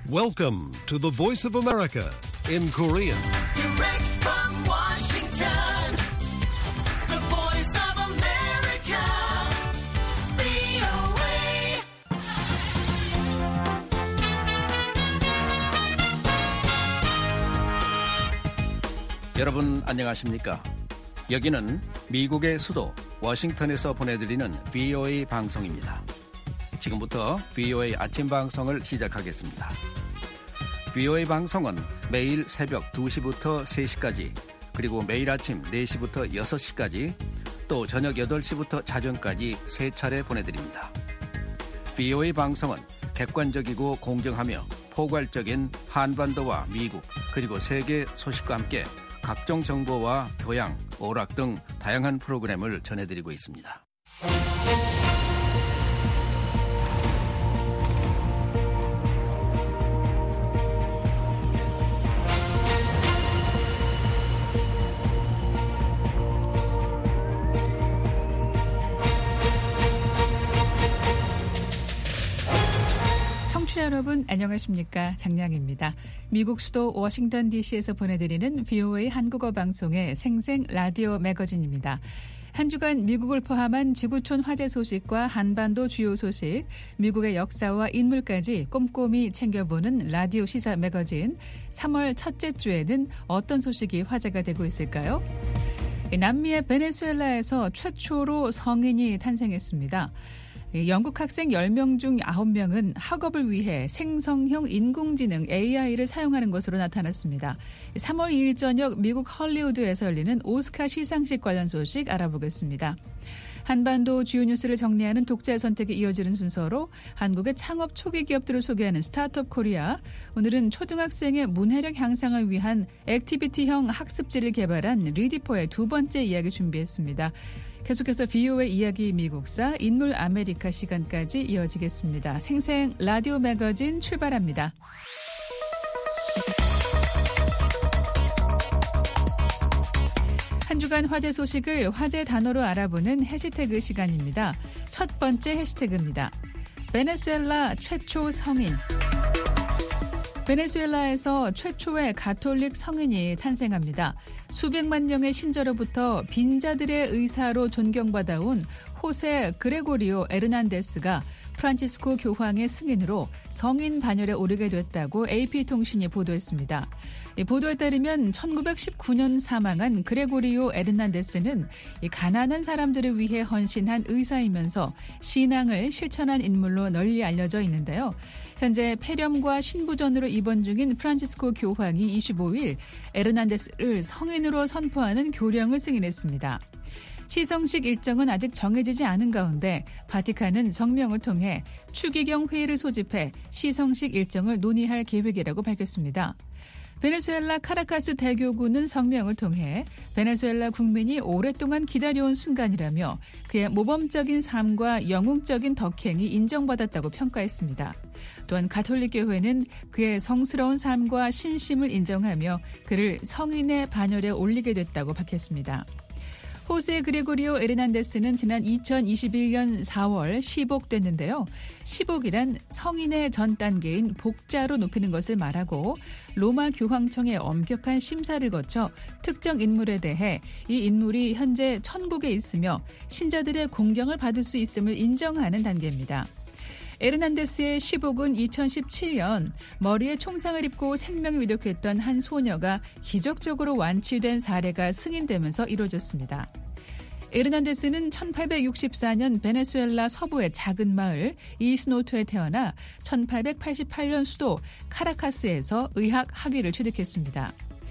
Welcome to the Voice of America in Korean. Direct from Washington, the Voice of America, VOA. 여러분 안녕하십니까? 여기는 미국의 수도 워싱턴에서 보내드리는 VOA 방송입니다. 지금부터 VOA 아침 방송을 시작하겠습니다. VOA 방송은 매일 새벽 2시부터 3시까지, 그리고 매일 아침 4시부터 6시까지, 또 저녁 8시부터 자정까지 3차례 보내드립니다. VOA 방송은 객관적이고 공정하며 포괄적인 한반도와 미국, 그리고 세계 소식과 함께 각종 정보와 교양, 오락 등 다양한 프로그램을 전해드리고 있습니다. 청취자 여러분 안녕하십니까? 장량입니다. 미국 수도 워싱턴 DC에서 보내드리는 VOA 한국어 방송의 생생 라디오 매거진입니다. 한 주간 미국을 포함한 지구촌 화재 소식과 한반도 주요 소식, 미국의 역사와 인물까지 꼼꼼히 챙겨보는 라디오 시사 매거진 3월 첫째 주에는 어떤 소식이 화제가 되고 있을까요? 남미의 베네수엘라에서 최초로 성인이 탄생했습니다. 영국 학생 10명 중 9명은 학업을 위해 생성형 인공지능 AI를 사용하는 것으로 나타났습니다. 3월 2일 저녁 미국 헐리우드에서 열리는 오스카 시상식 관련 소식 알아보겠습니다. 한반도 주요 뉴스를 정리하는 독자 선택이 이어지는 순서로 한국의 창업 초기 기업들을 소개하는 스타트업 코리아. 오늘은 초등학생의 문해력 향상을 위한 액티비티형 학습지를 개발한 리디포의 두 번째 이야기 준비했습니다. 계속해서 VOA 이야기 미국사 인물 아메리카 시간까지 이어지겠습니다. 생생 라디오 매거진 출발합니다. 한 주간 화제 소식을 화제 단어로 알아보는 해시태그 시간입니다. 첫 번째 해시태그입니다. 베네수엘라 최초 성인. 베네수엘라에서 최초의 가톨릭 성인이 탄생합니다. 수백만 명의 신자로부터 빈자들의 의사로 존경받아온 호세 그레고리오 에르난데스가 프란치스코 교황의 승인으로 성인 반열에 오르게 됐다고 AP통신이 보도했습니다. 보도에 따르면 1919년 사망한 그레고리오 에르난데스는 가난한 사람들을 위해 헌신한 의사이면서 신앙을 실천한 인물로 널리 알려져 있는데요. 현재 폐렴과 신부전으로 입원 중인 프란치스코 교황이 25일 에르난데스를 성인으로 선포하는 교령을 승인했습니다. 시성식 일정은 아직 정해지지 않은 가운데 바티칸은 성명을 통해 추기경 회의를 소집해 시성식 일정을 논의할 계획이라고 밝혔습니다. 베네수엘라 카라카스 대교구는 성명을 통해 베네수엘라 국민이 오랫동안 기다려온 순간이라며 그의 모범적인 삶과 영웅적인 덕행이 인정받았다고 평가했습니다. 또한 가톨릭교회는 그의 성스러운 삶과 신심을 인정하며 그를 성인의 반열에 올리게 됐다고 밝혔습니다. 호세 그레고리오 에르난데스는 지난 2021년 4월 시복됐는데요. 시복이란 성인의 전 단계인 복자로 높이는 것을 말하고 로마 교황청의 엄격한 심사를 거쳐 특정 인물에 대해 이 인물이 현재 천국에 있으며 신자들의 공경을 받을 수 있음을 인정하는 단계입니다. 에르난데스의 시복은 2017년 머리에 총상을 입고 생명을 위독했던 한 소녀가 기적적으로 완치된 사례가 승인되면서 이루어졌습니다. 에르난데스는 1864년 베네수엘라 서부의 작은 마을 이스노토에 태어나 1888년 수도 카라카스에서 의학 학위를 취득했습니다.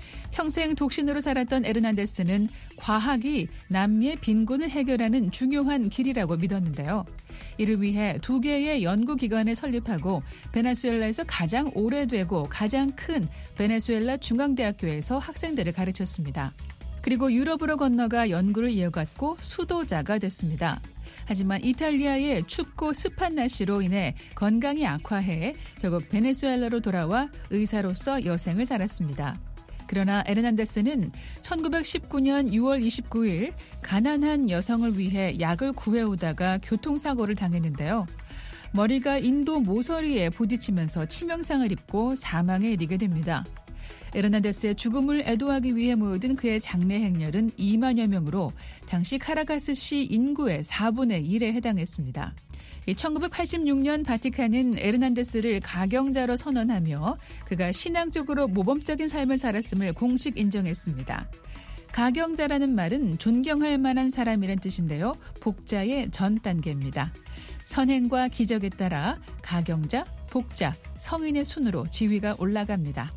평생 독신으로 살았던 에르난데스는 과학이 남미의 빈곤을 해결하는 중요한 길이라고 믿었는데요. 이를 위해 2개의 연구기관을 설립하고 베네수엘라에서 가장 오래되고 가장 큰 베네수엘라 중앙대학교에서 학생들을 가르쳤습니다. 그리고 유럽으로 건너가 연구를 이어갔고 수도자가 됐습니다. 하지만 이탈리아의 춥고 습한 날씨로 인해 건강이 악화해 결국 베네수엘라로 돌아와 의사로서 여생을 살았습니다. 그러나 에르난데스는 1919년 6월 29일 가난한 여성을 위해 약을 구해오다가 교통사고를 당했는데요. 머리가 인도 모서리에 부딪히면서 치명상을 입고 사망에 이르게 됩니다. 에르난데스의 죽음을 애도하기 위해 모여든 그의 장례 행렬은 2만여 명으로 당시 카라카스시 인구의 4분의 1에 해당했습니다. 1986년 바티칸은 에르난데스를 가경자로 선언하며 그가 신앙적으로 모범적인 삶을 살았음을 공식 인정했습니다. 가경자라는 말은 존경할 만한 사람이란 뜻인데요. 복자의 전 단계입니다. 선행과 기적에 따라 가경자, 복자, 성인의 순으로 지위가 올라갑니다.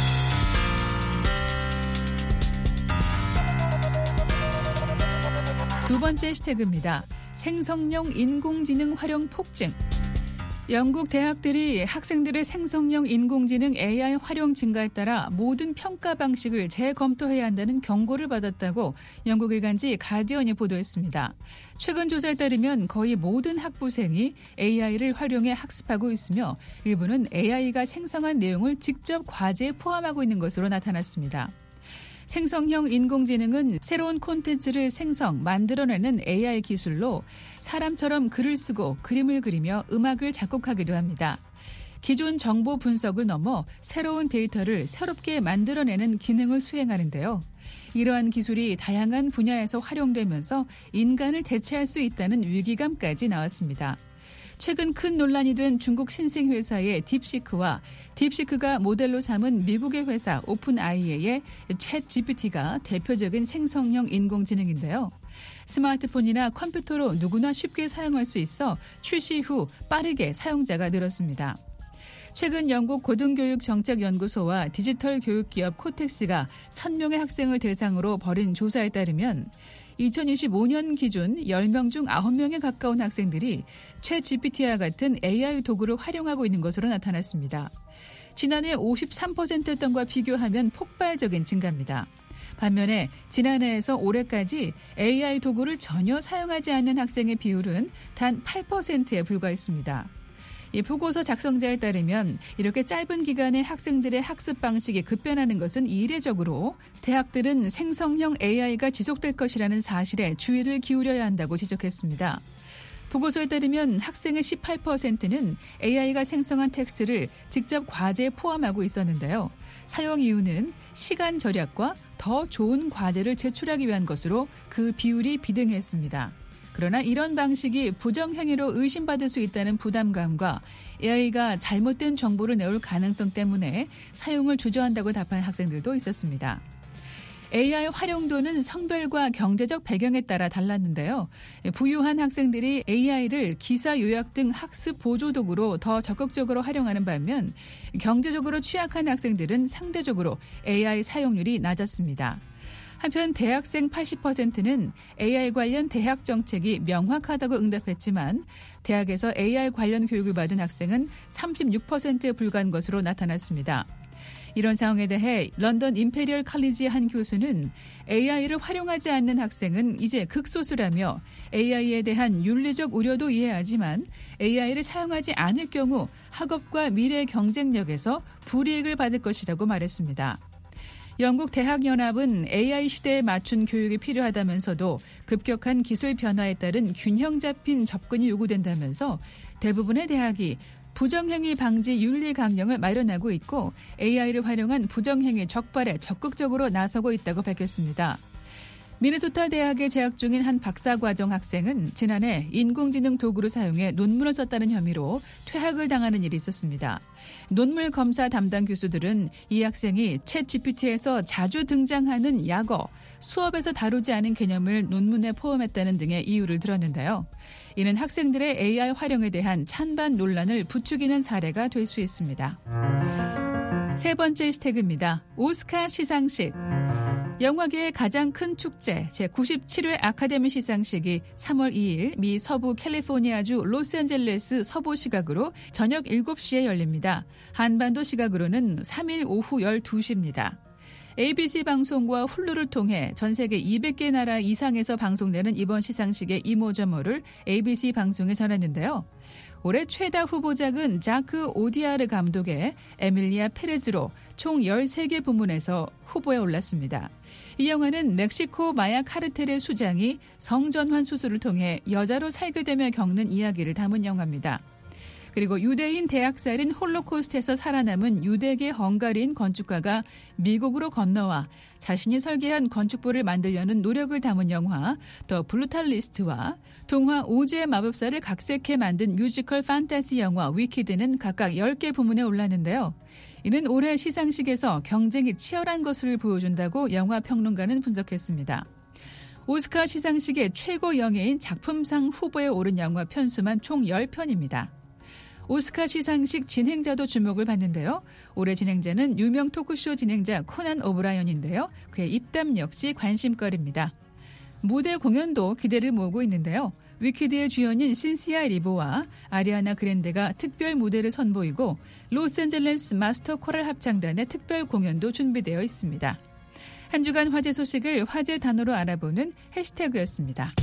두 번째 해시태그입니다. 생성형 인공지능 활용 폭증. 영국 대학들이 학생들의 생성형 인공지능 AI 활용 증가에 따라 모든 평가 방식을 재검토해야 한다는 경고를 받았다고 영국 일간지 가디언이 보도했습니다. 최근 조사에 따르면 거의 모든 학부생이 AI를 활용해 학습하고 있으며 일부는 AI가 생성한 내용을 직접 과제에 포함하고 있는 것으로 나타났습니다. 생성형 인공지능은 새로운 콘텐츠를 만들어내는 AI 기술로 사람처럼 글을 쓰고 그림을 그리며 음악을 작곡하기도 합니다. 기존 정보 분석을 넘어 새로운 데이터를 새롭게 만들어내는 기능을 수행하는데요. 이러한 기술이 다양한 분야에서 활용되면서 인간을 대체할 수 있다는 위기감까지 나왔습니다. 최근 큰 논란이 된 중국 신생회사의 딥시크와 딥시크가 모델로 삼은 미국의 회사 오픈AI의 챗GPT가 대표적인 생성형 인공지능인데요. 스마트폰이나 컴퓨터로 누구나 쉽게 사용할 수 있어 출시 후 빠르게 사용자가 늘었습니다. 최근 영국 고등교육정책연구소와 디지털 교육기업 코텍스가 1,000명의 학생을 대상으로 벌인 조사에 따르면 2025년 기준 10명 중 9명에 가까운 학생들이 챗GPT와 같은 AI 도구를 활용하고 있는 것으로 나타났습니다. 지난해 53%였던 것과 비교하면 폭발적인 증가입니다. 반면에 지난해에서 올해까지 AI 도구를 전혀 사용하지 않는 학생의 비율은 단 8%에 불과했습니다. 이 보고서 작성자에 따르면 이렇게 짧은 기간에 학생들의 학습 방식이 급변하는 것은 이례적으로 대학들은 생성형 AI가 지속될 것이라는 사실에 주의를 기울여야 한다고 지적했습니다. 보고서에 따르면 학생의 18%는 AI가 생성한 텍스트를 직접 과제에 포함하고 있었는데요. 사용 이유는 시간 절약과 더 좋은 과제를 제출하기 위한 것으로 그 비율이 비등했습니다. 그러나 이런 방식이 부정행위로 의심받을 수 있다는 부담감과 AI가 잘못된 정보를 내올 가능성 때문에 사용을 주저한다고 답한 학생들도 있었습니다. AI 활용도는 성별과 경제적 배경에 따라 달랐는데요. 부유한 학생들이 AI를 기사 요약 등 학습 보조 도구로 더 적극적으로 활용하는 반면 경제적으로 취약한 학생들은 상대적으로 AI 사용률이 낮았습니다. 한편 대학생 80%는 AI 관련 대학 정책이 명확하다고 응답했지만 대학에서 AI 관련 교육을 받은 학생은 36%에 불과한 것으로 나타났습니다. 이런 상황에 대해 런던 임페리얼 칼리지의 한 교수는 AI를 활용하지 않는 학생은 이제 극소수라며 AI에 대한 윤리적 우려도 이해하지만 AI를 사용하지 않을 경우 학업과 미래 경쟁력에서 불이익을 받을 것이라고 말했습니다. 영국 대학연합은 AI 시대에 맞춘 교육이 필요하다면서도 급격한 기술 변화에 따른 균형 잡힌 접근이 요구된다면서 대부분의 대학이 부정행위 방지 윤리 강령을 마련하고 있고 AI를 활용한 부정행위 적발에 적극적으로 나서고 있다고 밝혔습니다. 미네소타 대학에 재학 중인 한 박사과정 학생은 지난해 인공지능 도구를 사용해 논문을 썼다는 혐의로 퇴학을 당하는 일이 있었습니다. 논문 검사 담당 교수들은 이 학생이 챗GPT에서 자주 등장하는 약어, 수업에서 다루지 않은 개념을 논문에 포함했다는 등의 이유를 들었는데요. 이는 학생들의 AI 활용에 대한 찬반 논란을 부추기는 사례가 될 수 있습니다. 세 번째 해시태그입니다. 오스카 시상식. 영화계의 가장 큰 축제 제97회 아카데미 시상식이 3월 2일 미 서부 캘리포니아주 로스앤젤레스 서부 시각으로 저녁 7시에 열립니다. 한반도 시각으로는 3일 오후 12시입니다. ABC 방송과 훌루를 통해 전 세계 200개 나라 이상에서 방송되는 이번 시상식의 이모저모를 ABC 방송에 전했는데요. 올해 최다 후보작은 자크 오디아르 감독의 에밀리아 페레즈로 총 13개 부문에서 후보에 올랐습니다. 이 영화는 멕시코 마약 카르텔의 수장이 성전환 수술을 통해 여자로 살게 되며 겪는 이야기를 담은 영화입니다. 그리고 유대인 대학살인 홀로코스트에서 살아남은 유대계 헝가리인 건축가가 미국으로 건너와 자신이 설계한 건축부를 만들려는 노력을 담은 영화 더 블루탈리스트와 동화 오즈의 마법사를 각색해 만든 뮤지컬 판타지 영화 위키드는 각각 10개 부문에 올랐는데요. 이는 올해 시상식에서 경쟁이 치열한 것을 보여준다고 영화 평론가는 분석했습니다. 오스카 시상식의 최고 영예인 작품상 후보에 오른 영화 편수만 총 10편입니다. 오스카 시상식 진행자도 주목을 받는데요. 올해 진행자는 유명 토크쇼 진행자 코난 오브라이언인데요. 그의 입담 역시 관심거리입니다. 무대 공연도 기대를 모으고 있는데요. 위키드의 주연인 신시아 리보와 아리아나 그랜데가 특별 무대를 선보이고 로스앤젤레스 마스터 코럴 합창단의 특별 공연도 준비되어 있습니다. 한 주간 화제 소식을 화제 단어로 알아보는 해시태그였습니다.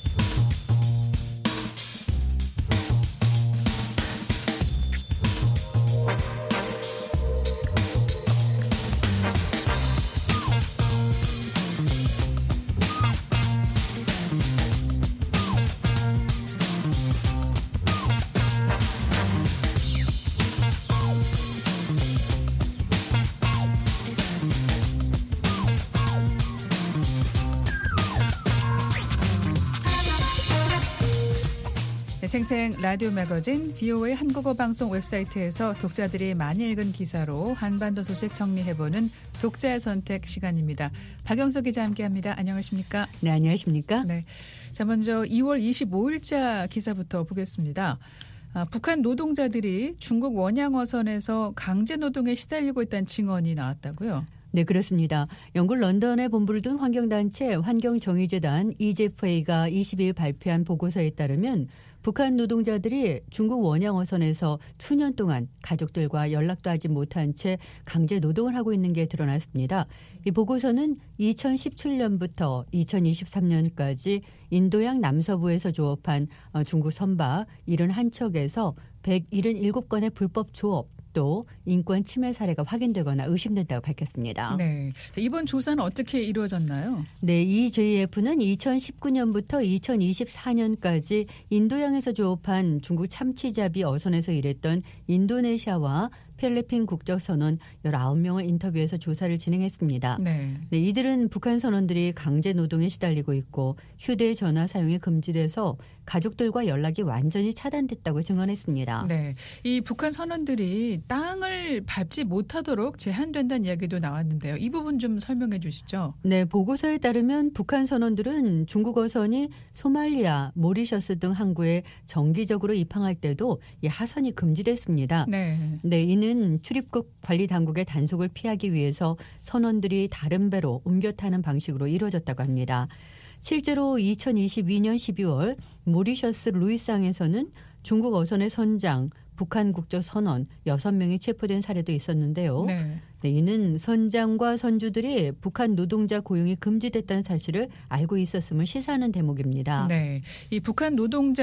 생생 라디오 매거진 VOA 한국어 방송 웹사이트에서 독자들이 많이 읽은 기사로 한반도 소식 정리해보는 독자의 선택 시간입니다. 박영석 기자 함께합니다. 안녕하십니까? 네, 안녕하십니까? 네. 자, 먼저 2월 25일자 기사부터 보겠습니다. 북한 노동자들이 중국 원양 어선에서 강제 노동에 시달리고 있다는 증언이 나왔다고요? 네, 그렇습니다. 영국 런던에 본부를 둔 환경단체 환경정의재단 EJFA가 20일 발표한 보고서에 따르면 북한 노동자들이 중국 원양 어선에서 수년 동안 가족들과 연락도 하지 못한 채 강제 노동을 하고 있는 게 드러났습니다. 이 보고서는 2017년부터 2023년까지 인도양 남서부에서 조업한 중국 선박 71척에서 177건의 불법 조업 또 인권 침해 사례가 확인되거나 의심된다고 밝혔습니다. 네, 이번 조사는 어떻게 이루어졌나요? 네, EJF는 2019년부터 2024년까지 인도양에서 조업한 중국 참치잡이 어선에서 일했던 인도네시아와 필리핀 국적선원 19명을 인터뷰해서 조사를 진행했습니다. 네. 네, 이들은 북한 선원들이 강제 노동에 시달리고 있고 휴대전화 사용이 금지돼서 가족들과 연락이 완전히 차단됐다고 증언했습니다. 네, 이 북한 선원들이 땅을 밟지 못하도록 제한된다는 이야기도 나왔는데요. 이 부분 좀 설명해 주시죠. 네, 보고서에 따르면 북한 선원들은 중국 어선이 소말리아, 모리셔스 등 항구에 정기적으로 입항할 때도 이 하선이 금지됐습니다. 네. 네, 이는 출입국 관리 당국의 단속을 피하기 위해서 선원들이 다른 배로 옮겨 타는 방식으로 이루어졌다고 합니다. 실제로 2022년 12월 모리셔스 루이스항에서는 중국 어선의 선장, 북한 국적 선원 6명이 체포된 사례도 있었는데요. 네. 네, 이는 선장과 선주들이 북한 노동자 고용이 금지됐다는 사실을 알고 있었음을 시사하는 대목입니다. 네, 이 북한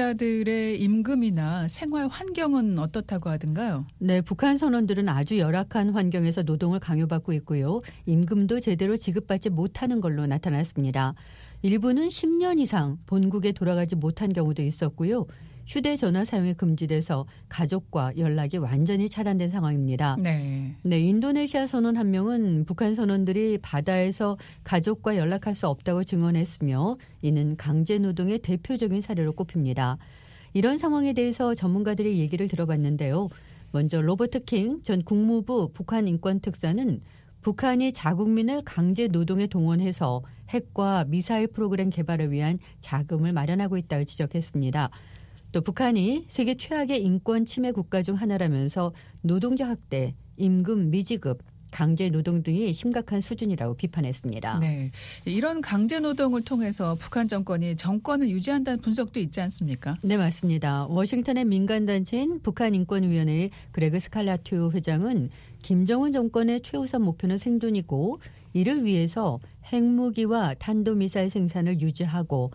노동자들의 임금이나 생활 환경은 어떻다고 하던가요? 네, 북한 선원들은 아주 열악한 환경에서 노동을 강요받고 있고요. 임금도 제대로 지급받지 못하는 걸로 나타났습니다. 일부는 10년 이상 본국에 돌아가지 못한 경우도 있었고요. 휴대전화 사용이 금지돼서 가족과 연락이 완전히 차단된 상황입니다. 네. 네, 인도네시아 선원 한 명은 북한 선원들이 바다에서 가족과 연락할 수 없다고 증언했으며 이는 강제 노동의 대표적인 사례로 꼽힙니다. 이런 상황에 대해서 전문가들의 얘기를 들어봤는데요. 먼저 로버트 킹 전 국무부 북한 인권특사는 북한이 자국민을 강제 노동에 동원해서 핵과 미사일 프로그램 개발을 위한 자금을 마련하고 있다고 지적했습니다. 또 북한이 세계 최악의 인권 침해 국가 중 하나라면서 노동자 학대, 임금 미지급, 강제 노동 등이 심각한 수준이라고 비판했습니다. 네, 이런 강제 노동을 통해서 북한 정권이 정권을 유지한다는 분석도 있지 않습니까? 네, 맞습니다. 워싱턴의 민간단체인 북한인권위원회의 그레그 스칼라튜 회장은 김정은 정권의 최우선 목표는 생존이고 이를 위해서 핵무기와 탄도미사일 생산을 유지하고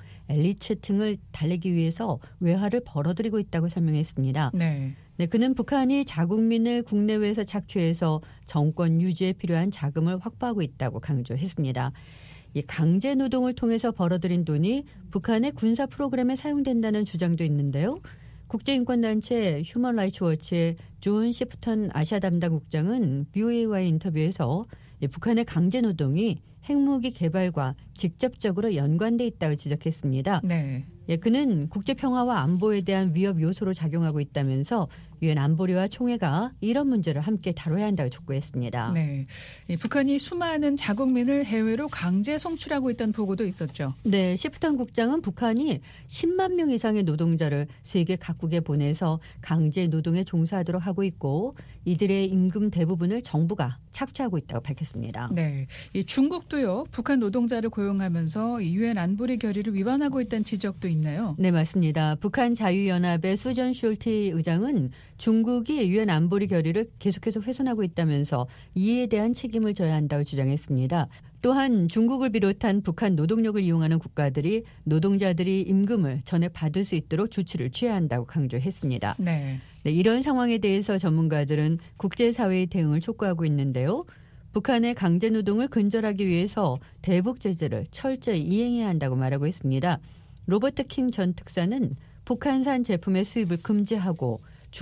엘리트층을 달래기 위해서 외화를 벌어들이고 있다고 설명했습니다. 네. 네, 그는 북한이 자국민을 국내외에서 착취해서 정권 유지에 필요한 자금을 확보하고 있다고 강조했습니다. 이 강제 노동을 통해서 벌어들인 돈이 북한의 군사 프로그램에 사용된다는 주장도 있는데요. 국제인권단체 휴먼 라이츠 워치의 존 시프턴 아시아 담당 국장은 BOA와의 인터뷰에서 북한의 강제노동이 핵무기 개발과 직접적으로 연관돼 있다고 지적했습니다. 네. 그는 국제평화와 안보에 대한 위협 요소로 작용하고 있다면서 유엔 안보리와 총회가 이런 문제를 함께 다뤄야 한다고 촉구했습니다. 네. 북한이 수많은 자국민을 해외로 강제 송출하고 있다는 보고도 있었죠. 네, 시프턴 국장은 북한이 10만 명 이상의 노동자를 세계 각국에 보내서 강제 노동에 종사하도록 하고 있고 이들의 임금 대부분을 정부가 착취하고 있다고 밝혔습니다. 네. 이 중국도요. 북한 노동자를 고용하면서 유엔 안보리 결의를 위반하고 있다는 지적도 있나요? 네, 맞습니다. 북한 자유연합의 수전 숄티 의장은 중국이 유엔 안보리 결의를 계속해서 훼손하고 있다면서 이에 대한 책임을 져야 한다고 주장했습니다. 또한 중국을 비롯한 북한 노동력을 이용하는 국가들이 노동자들이 임금을 전액 받을 수 있도록 조치를 취해야 한다고 강조했습니다. 네. 네, 이런 상황에 대해서 전문가들은 국제사회의 대응을 촉구하고 있는데요. 북한의 강제노동을 근절하기 위해서 대북 제재를 철저히 이행해야 한다고 말하고 있습니다. 로버트 킹 전 특사는 북한산 제품의 수입을 금지하고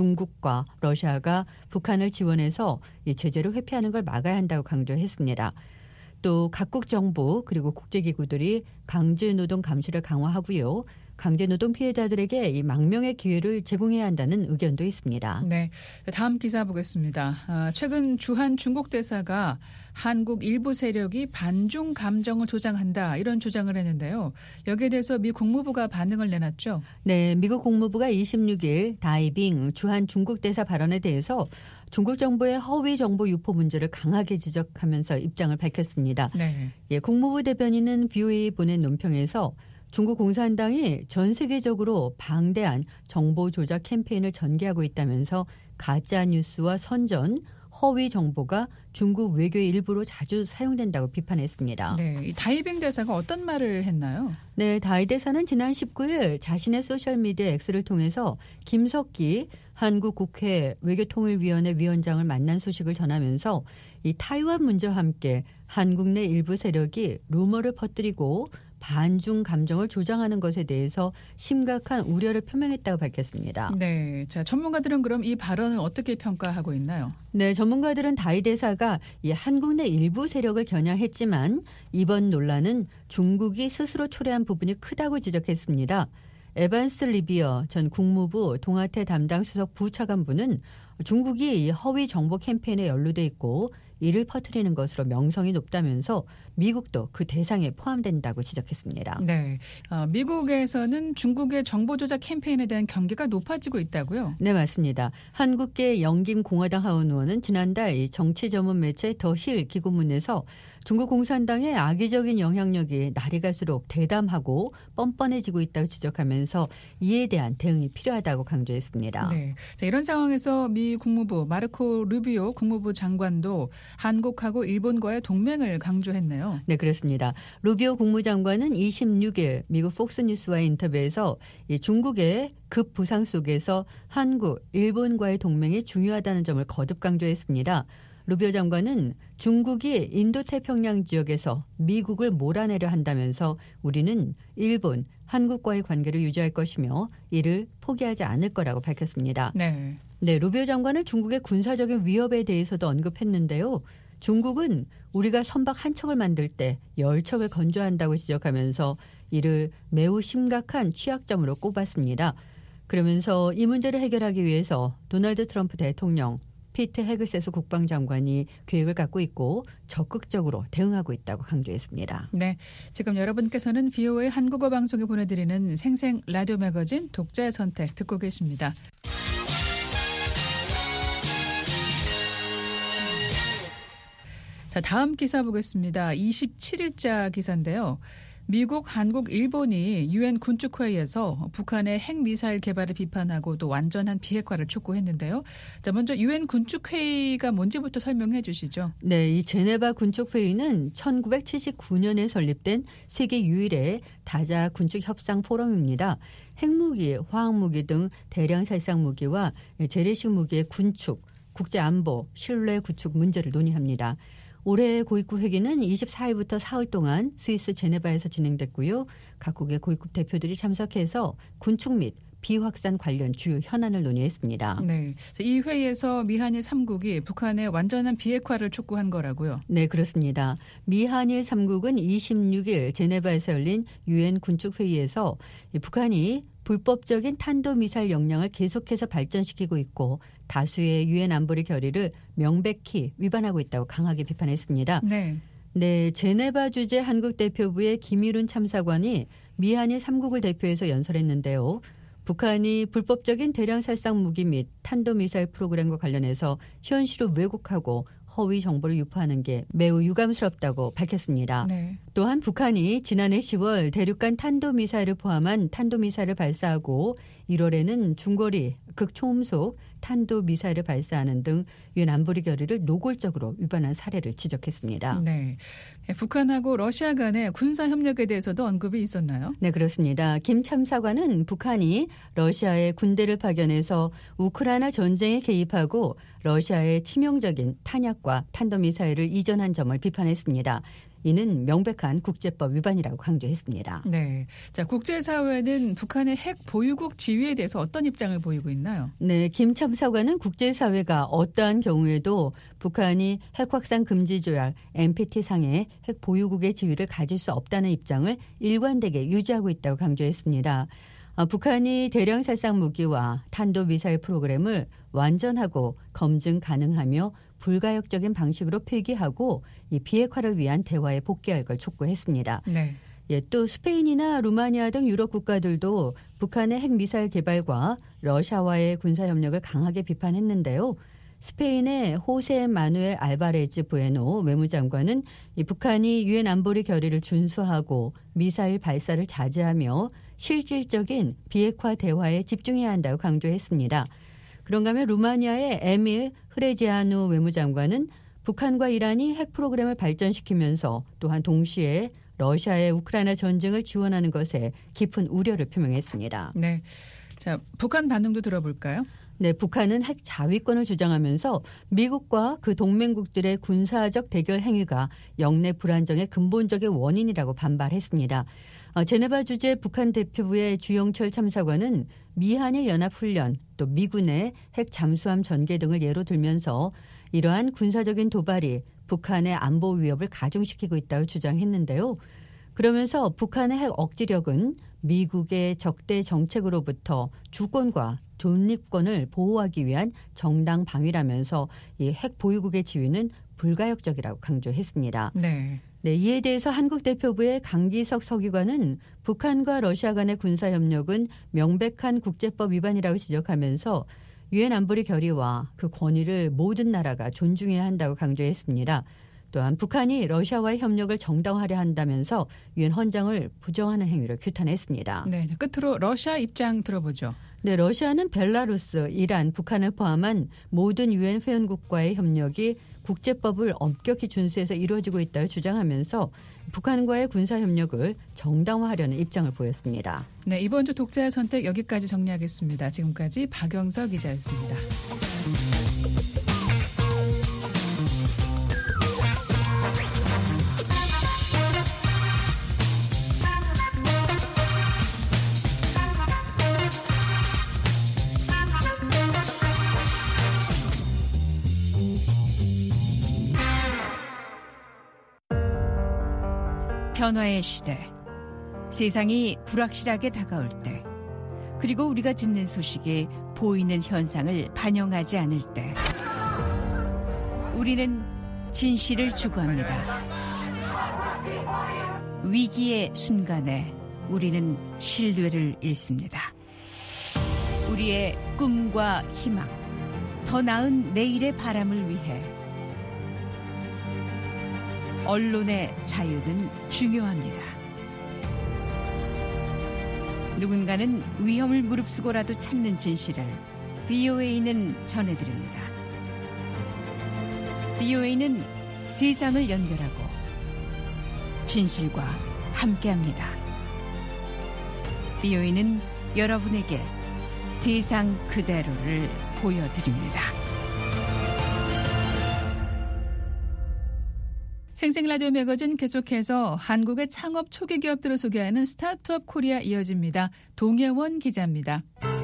중국과 러시아가 북한을 지원해서 이 제재를 회피하는 걸 막아야 한다고 강조했습니다. 또 각국 정부 그리고 국제기구들이 강제노동 감시를 강화하고요. 강제노동 피해자들에게 이 망명의 기회를 제공해야 한다는 의견도 있습니다. 네, 다음 기사 보겠습니다. 최근 주한 중국 대사가 한국 일부 세력이 반중 감정을 조장한다 이런 주장을 했는데요. 여기에 대해서 미 국무부가 반응을 내놨죠. 네, 미국 국무부가 26일 다이빙 주한 중국 대사 발언에 대해서 중국 정부의 허위 정보 유포 문제를 강하게 지적하면서 입장을 밝혔습니다. 네. 국무부 대변인은 BOA에 보낸 논평에서 중국 공산당이 전 세계적으로 방대한 정보 조작 캠페인을 전개하고 있다면서 가짜 뉴스와 선전, 허위 정보가 중국 외교의 일부로 자주 사용된다고 비판했습니다. 네, 이 다이빙 대사가 어떤 말을 했나요? 네, 다이 대사는 지난 19일 자신의 소셜미디어 X를 통해서 김석기 한국 국회 외교통일위원회 위원장을 만난 소식을 전하면서 이 타이완 문제와 함께 한국 내 일부 세력이 루머를 퍼뜨리고 반중 감정을 조장하는 것에 대해서 심각한 우려를 표명했다고 밝혔습니다. 네, 자 전문가들은 그럼 이 발언을 어떻게 평가하고 있나요? 네, 전문가들은 다이 대사가 이 한국 내 일부 세력을 겨냥했지만 이번 논란은 중국이 스스로 초래한 부분이 크다고 지적했습니다. 에반스 리비어 전 국무부 동아태 담당 수석 부차관부는 중국이 이 허위 정보 캠페인에 연루돼 있고 이를 퍼뜨리는 것으로 명성이 높다면서 미국도 그 대상에 포함된다고 지적했습니다. 네, 미국에서는 중국의 정보 조작 캠페인에 대한 경계가 높아지고 있다고요? 네, 맞습니다. 한국계 영김 공화당 하원 의원은 지난달 이 정치 전문 매체 더 힐 기고문에서 중국 공산당의 악의적인 영향력이 날이 갈수록 대담하고 뻔뻔해지고 있다고 지적하면서 이에 대한 대응이 필요하다고 강조했습니다. 네, 자, 이런 상황에서 미 국무부 마르코 루비오 국무부 장관도 한국하고 일본과의 동맹을 강조했네요. 네, 그렇습니다. 루비오 국무장관은 26일 미국 폭스뉴스와의 인터뷰에서 이 중국의 급 부상 속에서 한국, 일본과의 동맹이 중요하다는 점을 거듭 강조했습니다. 루비오 장관은 중국이 인도태평양 지역에서 미국을 몰아내려 한다면서 우리는 일본, 한국과의 관계를 유지할 것이며 이를 포기하지 않을 거라고 밝혔습니다. 네. 네, 루비오 장관은 중국의 군사적인 위협에 대해서도 언급했는데요. 중국은 우리가 선박 한 척을 만들 때 10척을 건조한다고 지적하면서 이를 매우 심각한 취약점으로 꼽았습니다. 그러면서 이 문제를 해결하기 위해서 도널드 트럼프 대통령, 피트 헤그세스 국방장관이 계획을 갖고 있고 적극적으로 대응하고 있다고 강조했습니다. 네, 지금 여러분께서는 VOA 한국어 방송에 보내드리는 생생 라디오 매거진 독자의 선택 듣고 계십니다. 자, 다음 기사 보겠습니다. 27일자 기사인데요. 미국, 한국, 일본이 유엔 군축회의에서 북한의 핵미사일 개발을 비판하고 또 완전한 비핵화를 촉구했는데요. 자, 먼저 유엔 군축회의가 뭔지부터 설명해 주시죠. 네, 이 제네바 군축회의는 1979년에 설립된 세계 유일의 다자 군축 협상 포럼입니다. 핵무기, 화학무기 등 대량 살상 무기와 재래식 무기의 군축, 국제안보, 신뢰 구축 문제를 논의합니다. 올해 고위급 회기는 24일부터 사흘 동안 스위스 제네바에서 진행됐고요. 각국의 고위급 대표들이 참석해서 군축 및 비확산 관련 주요 현안을 논의했습니다. 네, 이 회의에서 미한일 3국이 북한의 완전한 비핵화를 촉구한 거라고요? 네, 그렇습니다. 미한일 3국은 26일 제네바에서 열린 유엔 군축회의에서 북한이 불법적인 탄도미사일 역량을 계속해서 발전시키고 있고 다수의 유엔 안보리 결의를 명백히 위반하고 있다고 강하게 비판했습니다. 네, 제네바 주재 한국 대표부의 김일훈 참사관이 미한일 3국을 대표해서 연설했는데요. 북한이 불법적인 대량 살상 무기 및 탄도미사일 프로그램과 관련해서 현실을 왜곡하고 허위 정보를 유포하는 게 매우 유감스럽다고 밝혔습니다. 네. 또한 북한이 지난해 10월 대륙간 탄도미사일을 포함한 탄도미사일을 발사하고 1월에는 중거리 극초음속 탄도미사일을 발사하는 등 유엔 안보리 결의를 노골적으로 위반한 사례를 지적했습니다. 네, 북한하고 러시아 간의 군사협력에 대해서도 언급이 있었나요? 네, 그렇습니다. 김 참사관은 북한이 러시아에 군대를 파견해서 우크라이나 전쟁에 개입하고 러시아에 치명적인 탄약과 탄도미사일을 이전한 점을 비판했습니다. 이는 명백한 국제법 위반이라고 강조했습니다. 네, 자, 국제사회는 북한의 핵 보유국 지위에 대해서 어떤 입장을 보이고 있나요? 네, 김 참사관은 국제사회가 어떠한 경우에도 북한이 핵 확산 금지 조약 NPT상의 핵 보유국의 지위를 가질 수 없다는 입장을 일관되게 유지하고 있다고 강조했습니다. 북한이 대량 살상 무기와 탄도미사일 프로그램을 완전하고 검증 가능하며 불가역적인 방식으로 폐기하고 이 비핵화를 위한 대화에 복귀할 걸 촉구했습니다. 네. 예, 또 스페인이나 루마니아 등 유럽 국가들도 북한의 핵미사일 개발과 러시아와의 군사협력을 강하게 비판했는데요. 스페인의 호세 마누엘 알바레즈 부에노 외무장관은 이 북한이 유엔 안보리 결의를 준수하고 미사일 발사를 자제하며 실질적인 비핵화 대화에 집중해야 한다고 강조했습니다. 그런가 하면 루마니아의 에밀 흐레지아누 외무장관은 북한과 이란이 핵 프로그램을 발전시키면서 또한 동시에 러시아의 우크라이나 전쟁을 지원하는 것에 깊은 우려를 표명했습니다. 네, 자, 북한 반응도 들어볼까요? 네, 북한은 핵 자위권을 주장하면서 미국과 그 동맹국들의 군사적 대결 행위가 영내 불안정의 근본적인 원인이라고 반발했습니다. 제네바 주재 북한 대표부의 주영철 참사관은 미한일 연합훈련 또 미군의 핵 잠수함 전개 등을 예로 들면서 이러한 군사적인 도발이 북한의 안보 위협을 가중시키고 있다고 주장했는데요. 그러면서 북한의 핵 억지력은 미국의 적대 정책으로부터 주권과 존립권을 보호하기 위한 정당 방위라면서 이 핵 보유국의 지위는 불가역적이라고 강조했습니다. 네. 네, 이에 대해서 한국 대표부의 강기석 서기관은 북한과 러시아 간의 군사협력은 명백한 국제법 위반이라고 지적하면서 유엔 안보리 결의와 그 권위를 모든 나라가 존중해야 한다고 강조했습니다. 또한 북한이 러시아와의 협력을 정당화하려 한다면서 유엔 헌장을 부정하는 행위를 규탄했습니다. 네, 끝으로 러시아 입장 들어보죠. 네, 러시아는 벨라루스, 이란, 북한을 포함한 모든 유엔 회원국과의 협력이 국제법을 엄격히 준수해서 이루어지고 있다고 주장하면서 북한과의 군사협력을 정당화하려는 입장을 보였습니다. 네, 이번 주 독자의 선택 여기까지 정리하겠습니다. 지금까지 박영석 기자였습니다. 변화의 시대, 세상이 불확실하게 다가올 때, 그리고 우리가 듣는 소식이 보이는 현상을 반영하지 않을 때, 우리는 진실을 추구합니다. 위기의 순간에 우리는 신뢰를 잃습니다. 우리의 꿈과 희망, 더 나은 내일의 바람을 위해 언론의 자유는 중요합니다. 누군가는 위험을 무릅쓰고라도 찾는 진실을 VOA는 전해드립니다. VOA는 세상을 연결하고 진실과 함께합니다. VOA는 여러분에게 세상 그대로를 보여드립니다. 생생라디오 매거진 계속해서 한국의 창업 초기 기업들을 소개하는 스타트업 코리아 이어집니다. 동혜원 기자입니다.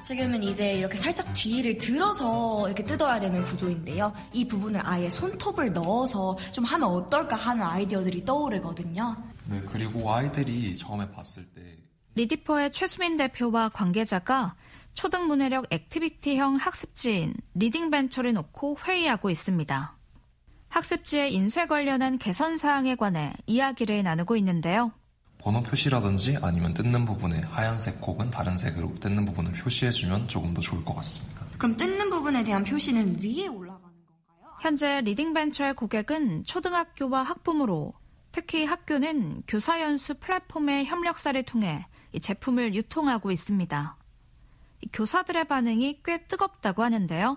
지금은 이제 이렇게 살짝 뒤를 들어서 이렇게 뜯어야 되는 구조인데요. 이 부분을 아예 손톱을 넣어서 좀 하면 어떨까 하는 아이디어들이 떠오르거든요. 네, 그리고 아이들이 처음에 봤을 때 리디퍼의 최수민 대표와 관계자가 초등문해력 액티비티형 학습지인 리딩벤처를 놓고 회의하고 있습니다. 학습지의 인쇄 관련한 개선 사항에 관해 이야기를 나누고 있는데요. 번호 표시라든지 아니면 뜯는 부분에 하얀색 혹은 다른 색으로 뜯는 부분을 표시해주면 조금 더 좋을 것 같습니다. 그럼 뜯는 부분에 대한 표시는 위에 올라가는 건가요? 현재 리딩벤처의 고객은 초등학교와 학부모로 특히 학교는 교사연수 플랫폼의 협력사를 통해 이 제품을 유통하고 있습니다. 이 교사들의 반응이 꽤 뜨겁다고 하는데요.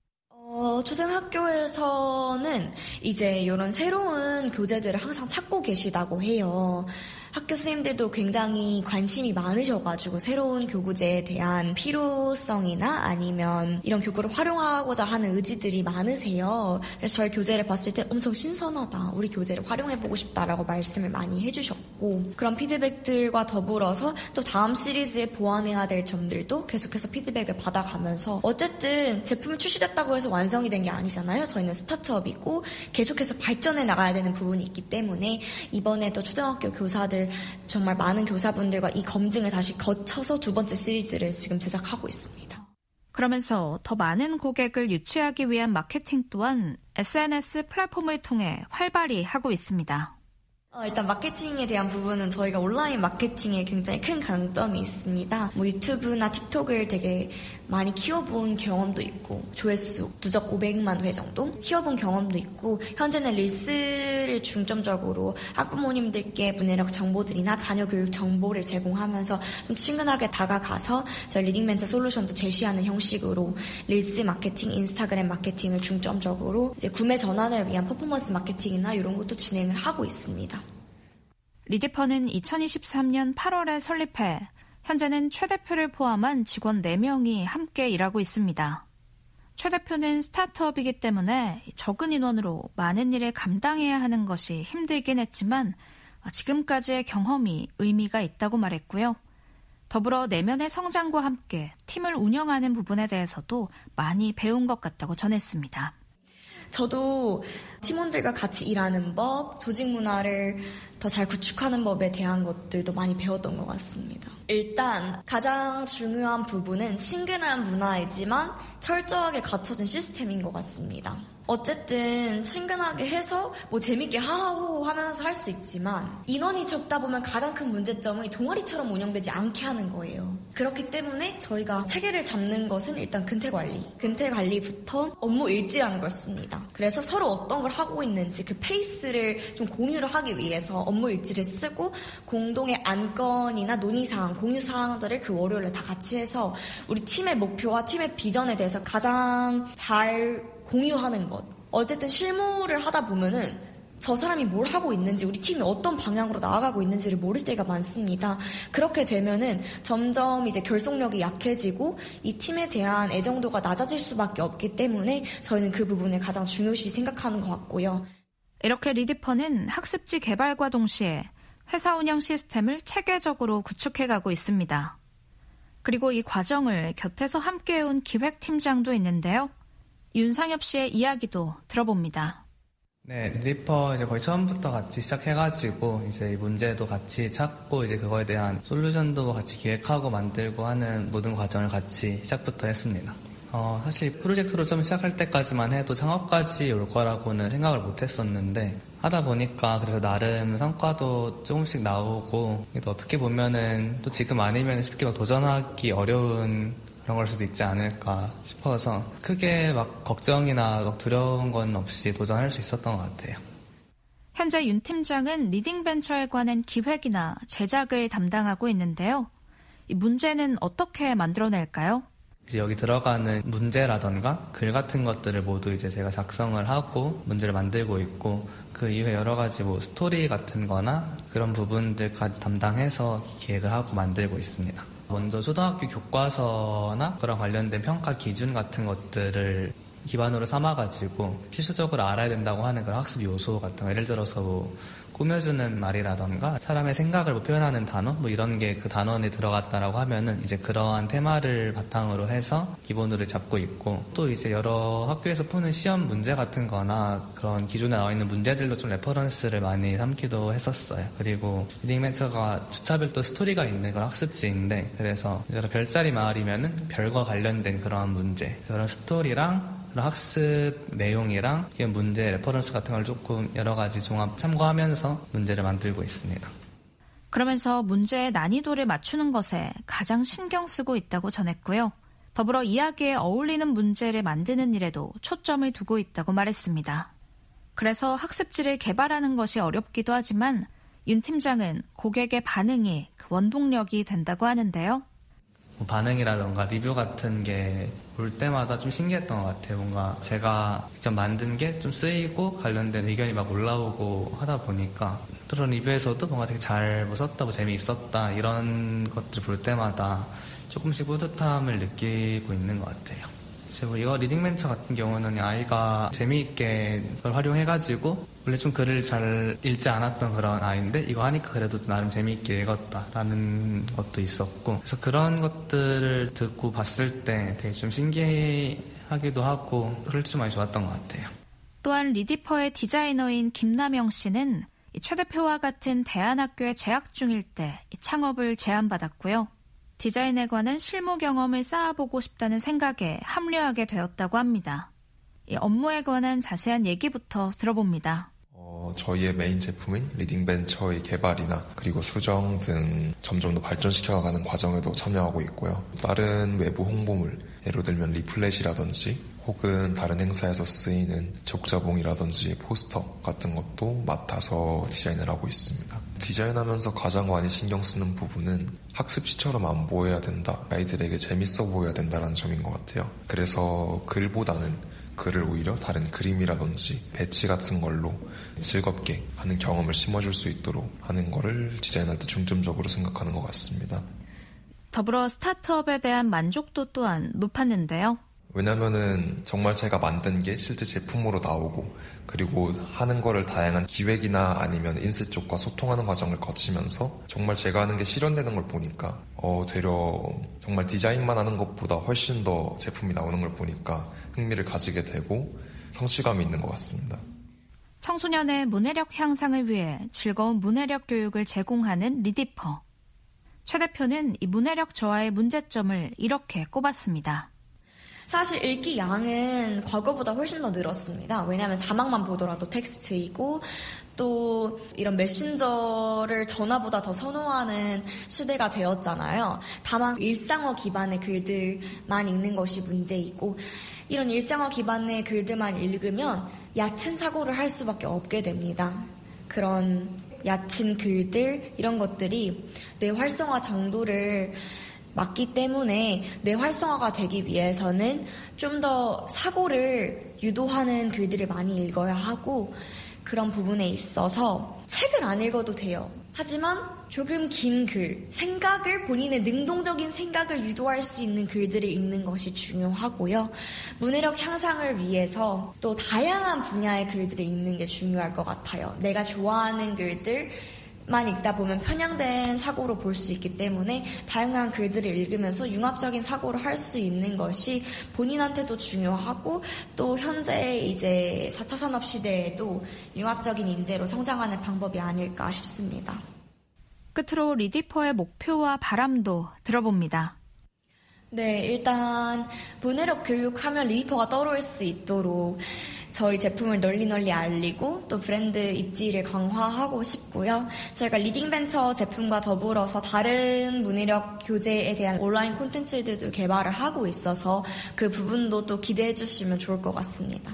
초등학교에서는 이제 이런 새로운 교재들을 항상 찾고 계시다고 해요. 학교 선생님들도 굉장히 관심이 많으셔가지고 새로운 교구제에 대한 필요성이나 아니면 이런 교구를 활용하고자 하는 의지들이 많으세요. 그래서 저희 교재를 봤을 때 엄청 신선하다, 우리 교재를 활용해보고 싶다라고 말씀을 많이 해주셨고, 그런 피드백들과 더불어서 또 다음 시리즈에 보완해야 될 점들도 계속해서 피드백을 받아가면서, 어쨌든 제품이 출시됐다고 해서 완성이 된 게 아니잖아요. 저희는 스타트업이고 계속해서 발전해 나가야 되는 부분이 있기 때문에 이번에도 초등학교 교사들, 정말 많은 교사분들과 이 검증을 다시 거쳐서 두 번째 시리즈를 지금 제작하고 있습니다. 그러면서 더 많은 고객을 유치하기 위한 마케팅 또한 SNS 플랫폼을 통해 활발히 하고 있습니다. 일단 마케팅에 대한 부분은 저희가 온라인 마케팅에 굉장히 큰 강점이 있습니다. 유튜브나 틱톡을 되게 많이 키워본 경험도 있고, 조회수 누적 500만 회 정도 키워본 경험도 있고, 현재는 릴스를 중점적으로 학부모님들께 문해력 정보들이나 자녀 교육 정보를 제공하면서 좀 친근하게 다가가서 저희 리딩벤처 솔루션도 제시하는 형식으로 릴스 마케팅, 인스타그램 마케팅을 중점적으로 이제 구매 전환을 위한 퍼포먼스 마케팅이나 이런 것도 진행을 하고 있습니다. 리디퍼는 2023년 8월에 설립해 현재는 최 대표를 포함한 직원 4명이 함께 일하고 있습니다. 최 대표는 스타트업이기 때문에 적은 인원으로 많은 일을 감당해야 하는 것이 힘들긴 했지만 지금까지의 경험이 의미가 있다고 말했고요. 더불어 내면의 성장과 함께 팀을 운영하는 부분에 대해서도 많이 배운 것 같다고 전했습니다. 저도 팀원들과 같이 일하는 법, 조직 문화를 더 잘 구축하는 법에 대한 것들도 많이 배웠던 것 같습니다. 일단 가장 중요한 부분은 친근한 문화이지만 철저하게 갖춰진 시스템인 것 같습니다. 어쨌든 친근하게 해서 재밌게 하하호호 하면서 할 수 있지만 인원이 적다 보면 가장 큰 문제점은 동아리처럼 운영되지 않게 하는 거예요. 그렇기 때문에 저희가 체계를 잡는 것은 일단 근태관리부터 업무 일지라는 걸 씁니다. 그래서 서로 어떤 걸 하고 있는지 그 페이스를 좀 공유를 하기 위해서 업무 일지를 쓰고, 공동의 안건이나 논의사항, 공유사항들을 그 월요일에 다 같이 해서 우리 팀의 목표와 팀의 비전에 대해서 가장 잘 공유하는 것. 어쨌든 실무를 하다 보면은 저 사람이 뭘 하고 있는지, 우리 팀이 어떤 방향으로 나아가고 있는지를 모를 때가 많습니다. 그렇게 되면은 점점 이제 결속력이 약해지고 이 팀에 대한 애정도가 낮아질 수밖에 없기 때문에 저희는 그 부분을 가장 중요시 생각하는 것 같고요. 이렇게 리디퍼는 학습지 개발과 동시에 회사 운영 시스템을 체계적으로 구축해가고 있습니다. 그리고 이 과정을 곁에서 함께해온 기획팀장도 있는데요. 윤상엽 씨의 이야기도 들어봅니다. 네, 리디퍼 이제 거의 처음부터 같이 시작해가지고 이제 문제도 같이 찾고 이제 그거에 대한 솔루션도 같이 기획하고 만들고 하는 모든 과정을 같이 시작부터 했습니다. 사실 프로젝트로 좀 시작할 때까지만 해도 창업까지 올 거라고는 생각을 못 했었는데, 하다 보니까 그래서 나름 성과도 조금씩 나오고, 또 어떻게 보면은 또 지금 아니면 쉽게 막 도전하기 어려운 그런 걸 수도 있지 않을까 싶어서 크게 막 걱정이나 막 두려운 건 없이 도전할 수 있었던 것 같아요. 현재 윤 팀장은 리딩벤처에 관한 기획이나 제작을 담당하고 있는데요. 이 문제는 어떻게 만들어낼까요? 이제 여기 들어가는 문제라던가 글 같은 것들을 모두 이제 제가 작성을 하고 문제를 만들고 있고, 그 이후에 여러 가지 스토리 같은 거나 그런 부분들까지 담당해서 기획을 하고 만들고 있습니다. 먼저 초등학교 교과서나 그런 관련된 평가 기준 같은 것들을 기반으로 삼아가지고 필수적으로 알아야 된다고 하는 그런 학습 요소 같은 거, 예를 들어서 꾸며주는 말이라던가 사람의 생각을 표현하는 단어 이런 게 그 단원에 들어갔다라고 하면은 이제 그러한 테마를 바탕으로 해서 기본으로 잡고 있고, 또 이제 여러 학교에서 푸는 시험 문제 같은 거나 그런 기존에 나와 있는 문제들로 좀 레퍼런스를 많이 삼기도 했었어요. 그리고 리딩 벤처가 주차별도 스토리가 있는 그런 학습지인데, 그래서 여러 별자리 마을이면은 별과 관련된 그런 문제, 그런 스토리랑 그런 학습 내용이랑 문제 레퍼런스 같은 걸 조금 여러 가지 종합 참고하면서 문제를 만들고 있습니다. 그러면서 문제의 난이도를 맞추는 것에 가장 신경 쓰고 있다고 전했고요. 더불어 이야기에 어울리는 문제를 만드는 일에도 초점을 두고 있다고 말했습니다. 그래서 학습지를 개발하는 것이 어렵기도 하지만 윤 팀장은 고객의 반응이 그 원동력이 된다고 하는데요. 반응이라던가 리뷰 같은 게 올 때마다 좀 신기했던 것 같아요. 뭔가 제가 직접 만든 게 좀 쓰이고 관련된 의견이 막 올라오고 하다 보니까 그런 리뷰에서도 뭔가 되게 잘 썼다, 재미있었다 이런 것들 볼 때마다 조금씩 뿌듯함을 느끼고 있는 것 같아요. 이거 리딩 벤처 같은 경우는 아이가 재미있게 그걸 활용해가지고 원래 좀 글을 잘 읽지 않았던 그런 아이인데 이거 하니까 그래도 나름 재미있게 읽었다라는 것도 있었고, 그래서 그런 것들을 듣고 봤을 때 되게 좀 신기하기도 하고 그럴 때 좀 많이 좋았던 것 같아요. 또한 리디퍼의 디자이너인 김남영 씨는 최 대표와 같은 대안학교에 재학 중일 때 창업을 제안받았고요. 디자인에 관한 실무 경험을 쌓아보고 싶다는 생각에 합류하게 되었다고 합니다. 이 업무에 관한 자세한 얘기부터 들어봅니다. 저희의 메인 제품인 리딩 벤처의 개발이나 그리고 수정 등 점점 더 발전시켜가는 과정에도 참여하고 있고요. 다른 외부 홍보물, 예를 들면 리플렛이라든지 혹은 다른 행사에서 쓰이는 적자봉이라든지 포스터 같은 것도 맡아서 디자인을 하고 있습니다. 디자인하면서 가장 많이 신경 쓰는 부분은 학습지처럼 안 보여야 된다, 아이들에게 재밌어 보여야 된다는 점인 것 같아요. 그래서 글보다는 글을 오히려 다른 그림이라든지 배치 같은 걸로 즐겁게 하는 경험을 심어줄 수 있도록 하는 거를 디자인할 때 중점적으로 생각하는 것 같습니다. 더불어 스타트업에 대한 만족도 또한 높았는데요. 왜냐면은 정말 제가 만든 게 실제 제품으로 나오고, 그리고 하는 거를 다양한 기획이나 아니면 인쇄 쪽과 소통하는 과정을 거치면서 정말 제가 하는 게 실현되는 걸 보니까 되려 정말 디자인만 하는 것보다 훨씬 더 제품이 나오는 걸 보니까 흥미를 가지게 되고 성취감이 있는 것 같습니다. 청소년의 문해력 향상을 위해 즐거운 문해력 교육을 제공하는 리디퍼. 최 대표는 이 문해력 저하의 문제점을 이렇게 꼽았습니다. 사실 읽기 양은 과거보다 훨씬 더 늘었습니다. 왜냐하면 자막만 보더라도 텍스트이고 또 이런 메신저를 전화보다 더 선호하는 시대가 되었잖아요. 다만 일상어 기반의 글들만 읽는 것이 문제이고, 이런 일상어 기반의 글들만 읽으면 얕은 사고를 할 수밖에 없게 됩니다. 그런 얕은 글들, 이런 것들이 뇌 활성화 정도를 맞기 때문에 뇌 활성화가 되기 위해서는 좀 더 사고를 유도하는 글들을 많이 읽어야 하고, 그런 부분에 있어서 책을 안 읽어도 돼요. 하지만 조금 긴 글, 생각을, 본인의 능동적인 생각을 유도할 수 있는 글들을 읽는 것이 중요하고요. 문해력 향상을 위해서 또 다양한 분야의 글들을 읽는 게 중요할 것 같아요. 내가 좋아하는 글들 만 읽다 보면 편향된 사고로 볼 수 있기 때문에 다양한 글들을 읽으면서 융합적인 사고를 할 수 있는 것이 본인한테도 중요하고, 또 현재 이제 4차 산업 시대에도 융합적인 인재로 성장하는 방법이 아닐까 싶습니다. 끝으로 리디퍼의 목표와 바람도 들어봅니다. 네, 일단 문해력 교육하면 리디퍼가 떠오를 수 있도록 저희 제품을 널리 알리고 또 브랜드 입지를 강화하고 싶고요. 저희가 리딩 벤처 제품과 더불어서 다른 문해력 교재에 대한 온라인 콘텐츠들도 개발을 하고 있어서 그 부분도 또 기대해 주시면 좋을 것 같습니다.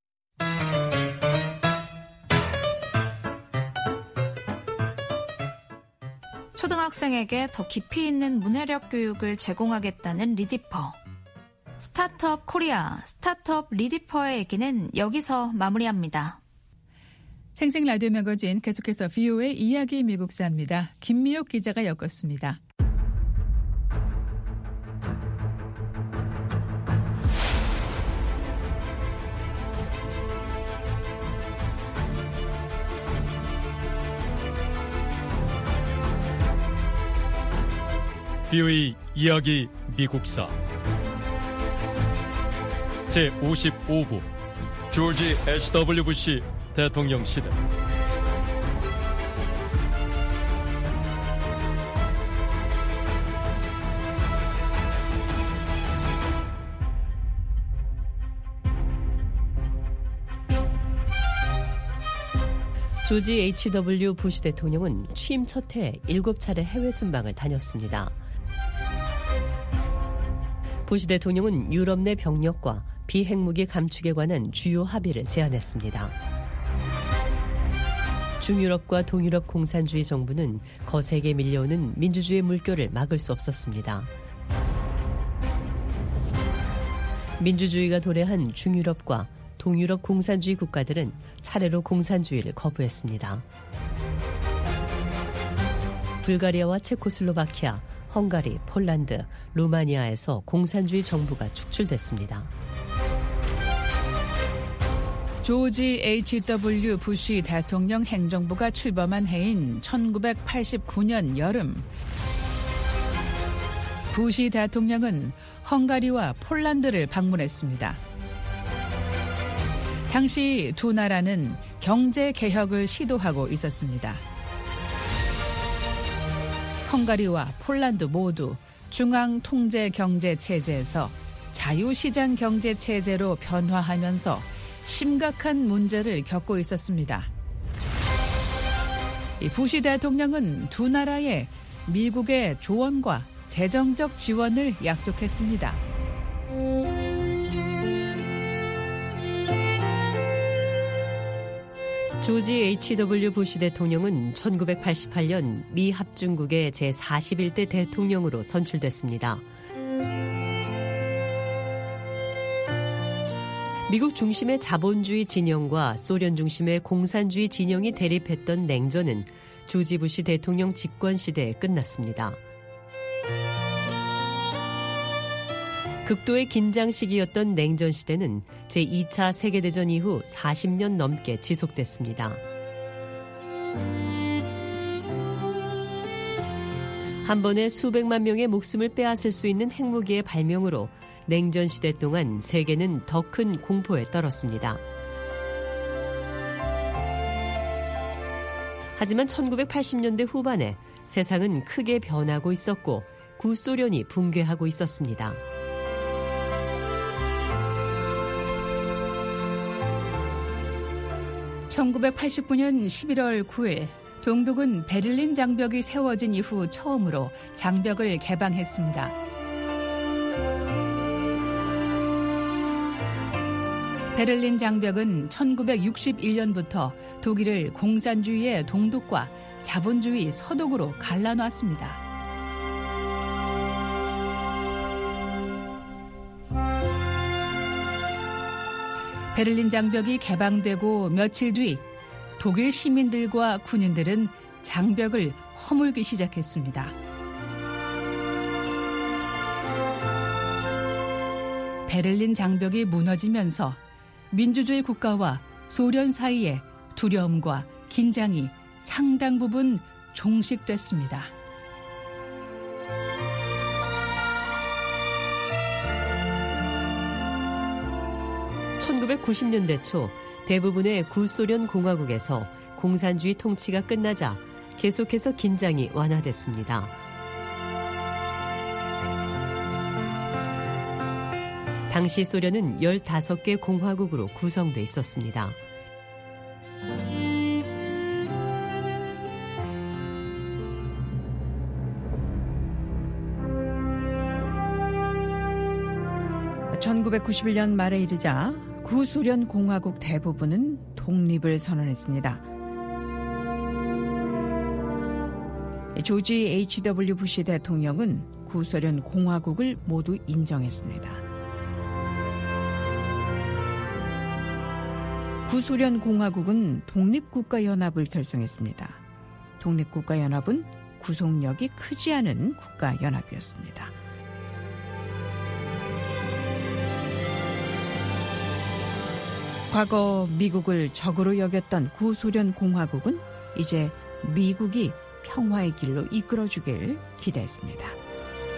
초등학생에게 더 깊이 있는 문해력 교육을 제공하겠다는 리디퍼. 스타트업 코리아, 스타트업 리디퍼의 얘기는 여기서 마무리합니다. 생생 라디오 매거진 계속해서 VOA 이야기 미국사입니다. 김미옥 기자가 엮었습니다. VOA 이야기 미국사 제55부 조지 H.W. 부시 대통령 시대. 조지 H.W. 부시 대통령은 취임 첫 해 7차례 해외 순방을 다녔습니다. 부시 대통령은 유럽 내 병력과 비핵무기 감축에 관한 주요 합의를 제안했습니다. 중유럽과 동유럽 공산주의 정부는 거세게 밀려오는 민주주의 물결을 막을 수 없었습니다. 민주주의가 도래한 중유럽과 동유럽 공산주의 국가들은 차례로 공산주의를 거부했습니다. 불가리아와 체코슬로바키아, 헝가리, 폴란드, 루마니아에서 공산주의 정부가 축출됐습니다. 조지 H.W. 부시 대통령 행정부가 출범한 해인 1989년 여름, 부시 대통령은 헝가리와 폴란드를 방문했습니다. 당시 두 나라는 경제 개혁을 시도하고 있었습니다. 헝가리와 폴란드 모두 중앙 통제 경제 체제에서 자유시장 경제 체제로 변화하면서 심각한 문제를 겪고 있었습니다. 부시 대통령은 두 나라에 미국의 조언과 재정적 지원을 약속했습니다. 조지 H.W. 부시 대통령은 1988년 미 합중국의 제41대 대통령으로 선출됐습니다. 미국 중심의 자본주의 진영과 소련 중심의 공산주의 진영이 대립했던 냉전은 조지 부시 대통령 집권 시대에 끝났습니다. 극도의 긴장 시기였던 냉전 시대는 제2차 세계대전 이후 40년 넘게 지속됐습니다. 한 번에 수백만 명의 목숨을 빼앗을 수 있는 핵무기의 발명으로 냉전 시대 동안 세계는 더 큰 공포에 떨었습니다. 하지만 1980년대 후반에 세상은 크게 변하고 있었고 구소련이 붕괴하고 있었습니다. (1989년 11월 9일) 동독은 베를린 장벽이 세워진 이후 처음으로 장벽을 개방했습니다. 베를린 장벽은 1961년부터 독일을 공산주의의 동독과 자본주의 서독으로 갈라놨습니다. 베를린 장벽이 개방되고 며칠 뒤 독일 시민들과 군인들은 장벽을 허물기 시작했습니다. 베를린 장벽이 무너지면서 민주주의 국가와 소련 사이의 두려움과 긴장이 상당 부분 종식됐습니다. (1990년대) 초 대부분의 구소련 공화국에서 공산주의 통치가 끝나자 계속해서 긴장이 완화됐습니다. 당시 소련은 15개 공화국으로 구성돼 있었습니다. (1991년) 말에 이르자 구소련 공화국 대부분은 독립을 선언했습니다. 조지 H.W. 부시 대통령은 구소련 공화국을 모두 인정했습니다. 구소련 공화국은 독립국가연합을 결성했습니다. 독립국가연합은 구속력이 크지 않은 국가연합이었습니다. 과거 미국을 적으로 여겼던 구소련 공화국은 이제 미국이 평화의 길로 이끌어주길 기대했습니다.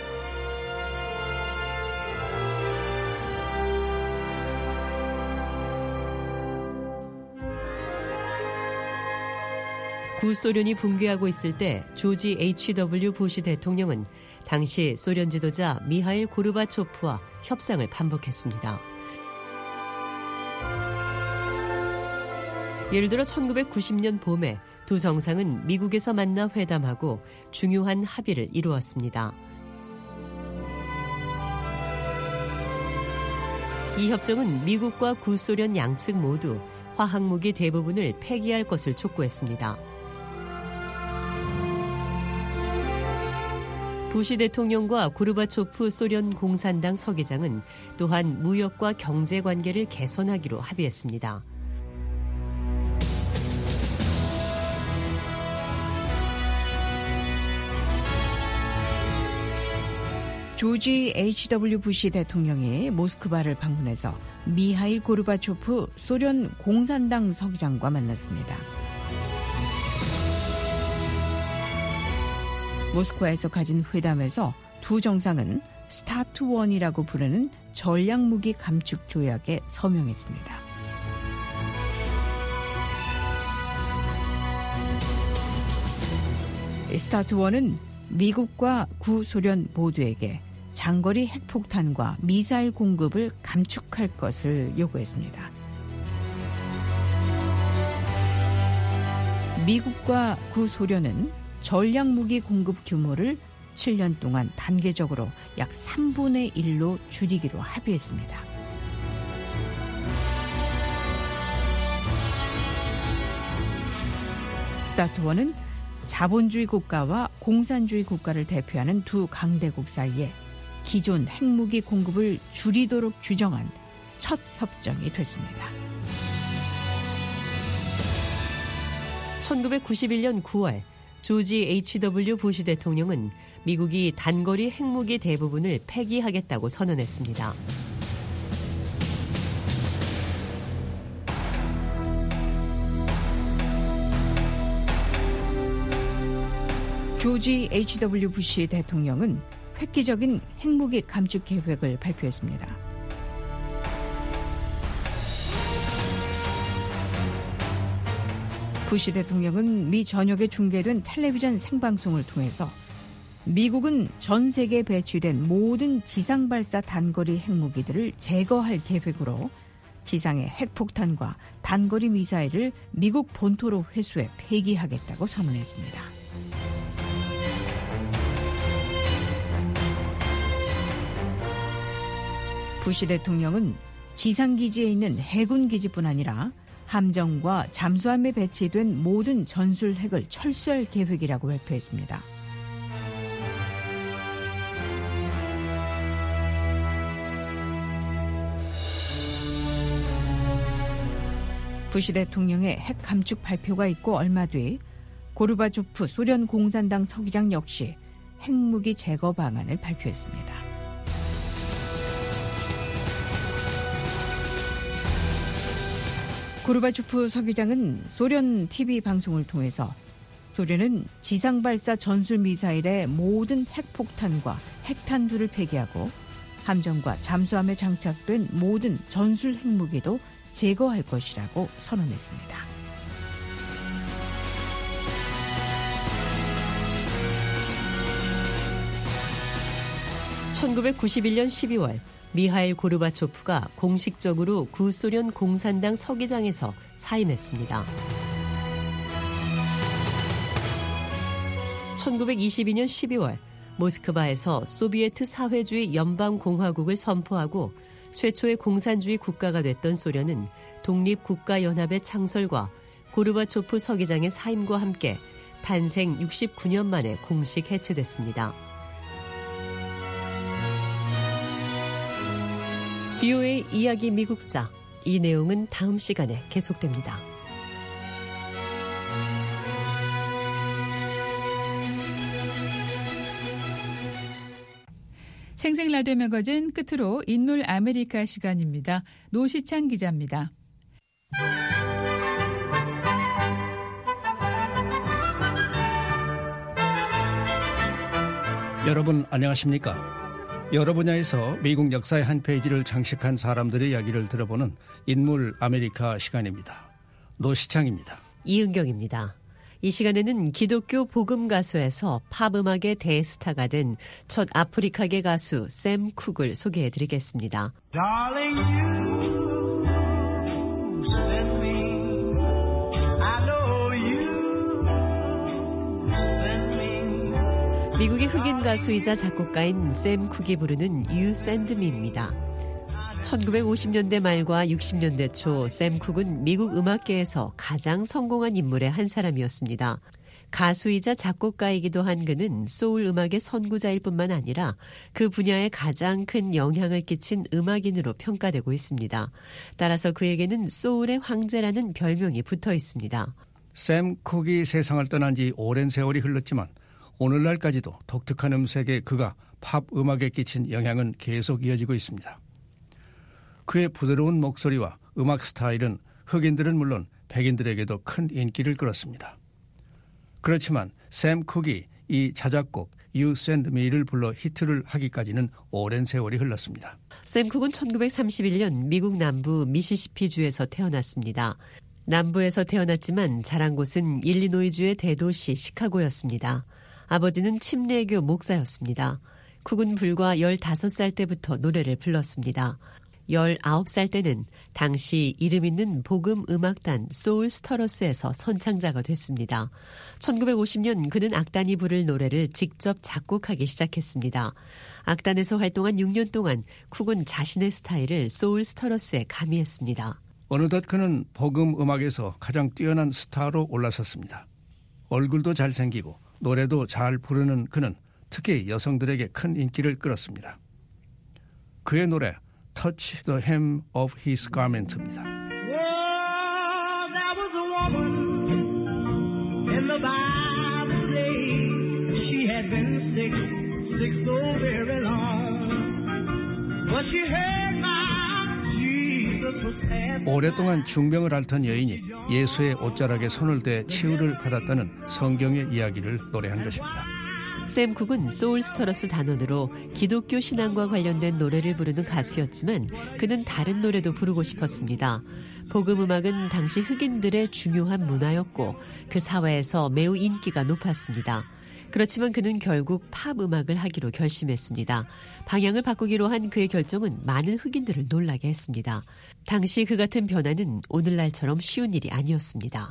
구소련이 붕괴하고 있을 때 조지 H.W. 부시 대통령은 당시 소련 지도자 미하일 고르바초프와 협상을 반복했습니다. 예를 들어 1990년 봄에 두 정상은 미국에서 만나 회담하고 중요한 합의를 이루었습니다. 이 협정은 미국과 구소련 양측 모두 화학무기 대부분을 폐기할 것을 촉구했습니다. 부시 대통령과 고르바초프 소련 공산당 서기장은 또한 무역과 경제 관계를 개선하기로 합의했습니다. 조지 H.W. 부시 대통령이 모스크바를 방문해서 미하일 고르바초프 소련 공산당 서기장과 만났습니다. 모스크바에서 가진 회담에서 두 정상은 스타트 1이라고 부르는 전략무기 감축 조약에 서명했습니다. 스타트 1은 미국과 구소련 모두에게 장거리 핵폭탄과 미사일 공급을 감축할 것을 요구했습니다. 미국과 구소련은 전략무기 공급 규모를 7년 동안 단계적으로 약 3분의 1로 줄이기로 합의했습니다. 스타트 1은 자본주의 국가와 공산주의 국가를 대표하는 두 강대국 사이에 기존 핵무기 공급을 줄이도록 규정한 첫 협정이 됐습니다. 1991년 9월 조지 H.W. 부시 대통령은 미국이 단거리 핵무기 대부분을 폐기하겠다고 선언했습니다. 조지 H.W. 부시 대통령은 획기적인 핵무기 감축 계획을 발표했습니다. 부시 대통령은 미 전역에 중계된 텔레비전 생방송을 통해서 미국은 전 세계에 배치된 모든 지상 발사 단거리 핵무기들을 제거할 계획으로 지상의 핵폭탄과 단거리 미사일을 미국 본토로 회수해 폐기하겠다고 선언했습니다. 부시 대통령은 지상기지에 있는 해군기지뿐 아니라 함정과 잠수함에 배치된 모든 전술핵을 철수할 계획이라고 발표했습니다. 부시 대통령의 핵 감축 발표가 있고 얼마 뒤 고르바초프 소련 공산당 서기장 역시 핵무기 제거 방안을 발표했습니다. 고르바초프 서기장은 소련 TV 방송을 통해서 소련은 지상발사 전술미사일의 모든 핵폭탄과 핵탄두를 폐기하고 함정과 잠수함에 장착된 모든 전술 핵무기도 제거할 것이라고 선언했습니다. (1991년 12월) 미하일 고르바초프가 공식적으로 구소련 공산당 서기장에서 사임했습니다. 1922년 12월 모스크바에서 소비에트 사회주의 연방공화국을 선포하고 최초의 공산주의 국가가 됐던 소련은 독립국가연합의 창설과 고르바초프 서기장의 사임과 함께 탄생 69년 만에 공식 해체됐습니다. BOA 이야기 미국사, 이 내용은 다음 시간에 계속됩니다. 생생라디오 매거진 끝으로 인물 아메리카 시간입니다. 노시창 기자입니다. 여러분 안녕하십니까? 여러 분야에서 미국 역사의 한 페이지를 장식한 사람들의 이야기를 들어보는 인물 아메리카 시간입니다. 노시창입니다. 이은경입니다. 이 시간에는 기독교 복음 가수에서 팝 음악의 대스타가 된 첫 아프리카계 가수 샘 쿡을 소개해드리겠습니다. Darling, you send me. I know you send me. 미국의 흑인 가수이자 작곡가인 샘 쿡이 부르는 You Send Me입니다. 1950년대 말과 60년대 초 샘 쿡은 미국 음악계에서 가장 성공한 인물의 한 사람이었습니다. 가수이자 작곡가이기도 한 그는 소울 음악의 선구자일 뿐만 아니라 그 분야에 가장 큰 영향을 끼친 음악인으로 평가되고 있습니다. 따라서 그에게는 소울의 황제라는 별명이 붙어 있습니다. 샘 쿡이 세상을 떠난 지 오랜 세월이 흘렀지만 오늘날까지도 독특한 음색의 그가 팝 음악에 끼친 영향은 계속 이어지고 있습니다. 그의 부드러운 목소리와 음악 스타일은 흑인들은 물론 백인들에게도 큰 인기를 끌었습니다. 그렇지만 샘 쿡이 이 자작곡 You Send Me를 불러 히트를 하기까지는 오랜 세월이 흘렀습니다. 샘 쿡은 1931년 미국 남부 미시시피주에서 태어났습니다. 남부에서 태어났지만 자란 곳은 일리노이주의 대도시 시카고였습니다. 아버지는 침례교 목사였습니다. 쿡은 불과 15살 때부터 노래를 불렀습니다. 19살 때는 당시 이름 있는 복음 음악단 소울 스터러스에서 선창자가 됐습니다. 1950년 그는 악단이 부를 노래를 직접 작곡하기 시작했습니다. 악단에서 활동한 6년 동안 쿡은 자신의 스타일을 소울 스터러스에 가미했습니다. 어느덧 그는 복음 음악에서 가장 뛰어난 스타로 올라섰습니다. 얼굴도 잘생기고 노래도 잘 부르는 그는 특히 여성들에게 큰 인기를 끌었습니다. 그의 노래 Touch the Hem of His Garment입니다. Oh, there was a woman in the Bible days. She had been sick so very long. But she heard my Jesus was passing. 오랫동안 중병을 앓던 여인이 예수의 옷자락에 손을 대 치유를 받았다는 성경의 이야기를 노래한 것입니다. 샘 쿡은 소울 스터러스 단원으로 기독교 신앙과 관련된 노래를 부르는 가수였지만 그는 다른 노래도 부르고 싶었습니다. 복음 음악은 당시 흑인들의 중요한 문화였고 그 사회에서 매우 인기가 높았습니다. 그렇지만 그는 결국 팝 음악을 하기로 결심했습니다. 방향을 바꾸기로 한 그의 결정은 많은 흑인들을 놀라게 했습니다. 당시 그 같은 변화는 오늘날처럼 쉬운 일이 아니었습니다.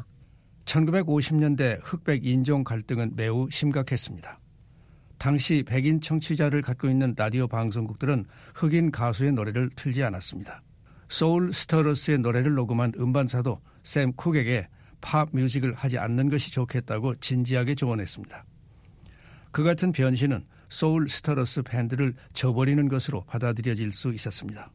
1950년대 흑백 인종 갈등은 매우 심각했습니다. 당시 백인 청취자를 갖고 있는 라디오 방송국들은 흑인 가수의 노래를 틀지 않았습니다. 소울 스터러스의 노래를 녹음한 음반사도 샘 쿡에게 팝 뮤직을 하지 않는 것이 좋겠다고 진지하게 조언했습니다. 그 같은 변신은 소울 스터러스 밴드를 저버리는 것으로 받아들여질 수 있었습니다.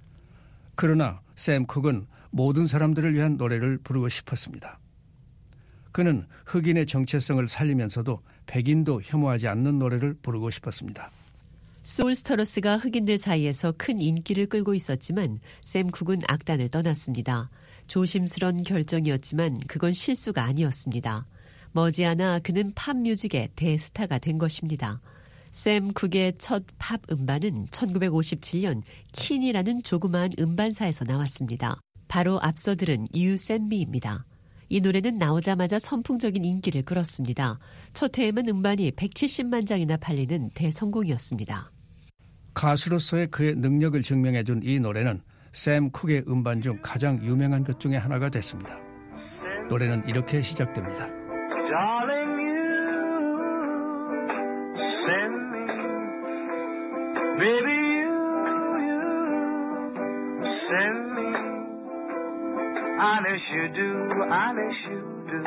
그러나 샘 쿡은 모든 사람들을 위한 노래를 부르고 싶었습니다. 그는 흑인의 정체성을 살리면서도 백인도 혐오하지 않는 노래를 부르고 싶었습니다. 소울 스터러스가 흑인들 사이에서 큰 인기를 끌고 있었지만 샘 쿡은 악단을 떠났습니다. 조심스런 결정이었지만 그건 실수가 아니었습니다. 머지않아 그는 팝 뮤직의 대스타가 된 것입니다. 샘 쿡의 첫 팝 음반은 1957년 킨이라는 조그마한 음반사에서 나왔습니다. 바로 앞서 들은 You Send Me입니다. 이 노래는 나오자마자 선풍적인 인기를 끌었습니다. 첫 해에만 음반이 170만 장이나 팔리는 대성공이었습니다. 가수로서의 그의 능력을 증명해준 이 노래는 샘 쿡의 음반 중 가장 유명한 것 중에 하나가 됐습니다. 노래는 이렇게 시작됩니다. Darling, you send me. Baby, you send me. Honest you do, honest you do.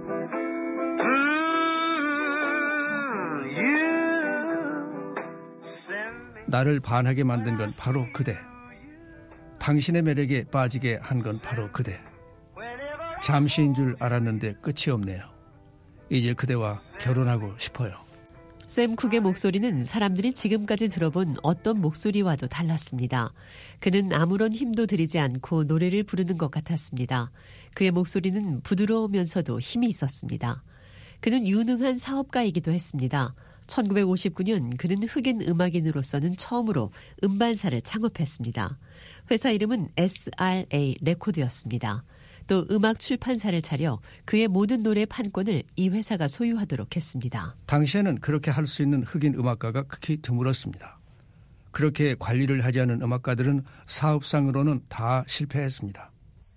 You send me. 나를 반하게 만든 건 바로 그대. 당신의 매력에 빠지게 한 건 바로 그대. 잠시인 줄 알았는데 끝이 없네요. 이제 그대와 결혼하고 싶어요. 샘 쿡의 목소리는 사람들이 지금까지 들어본 어떤 목소리와도 달랐습니다. 그는 아무런 힘도 들이지 않고 노래를 부르는 것 같았습니다. 그의 목소리는 부드러우면서도 힘이 있었습니다. 그는 유능한 사업가이기도 했습니다. 1959년 그는 흑인 음악인으로서는 처음으로 음반사를 창업했습니다. 회사 이름은 SRA 레코드였습니다. 또 음악 출판사를 차려 그의 모든 노래 판권을 이 회사가 소유하도록 했습니다. 당시에는 그렇게 할 수 있는 흑인 음악가가 극히 드물었습니다. 그렇게 관리를 하지 않은 음악가들은 사업상으로는 다 실패했습니다.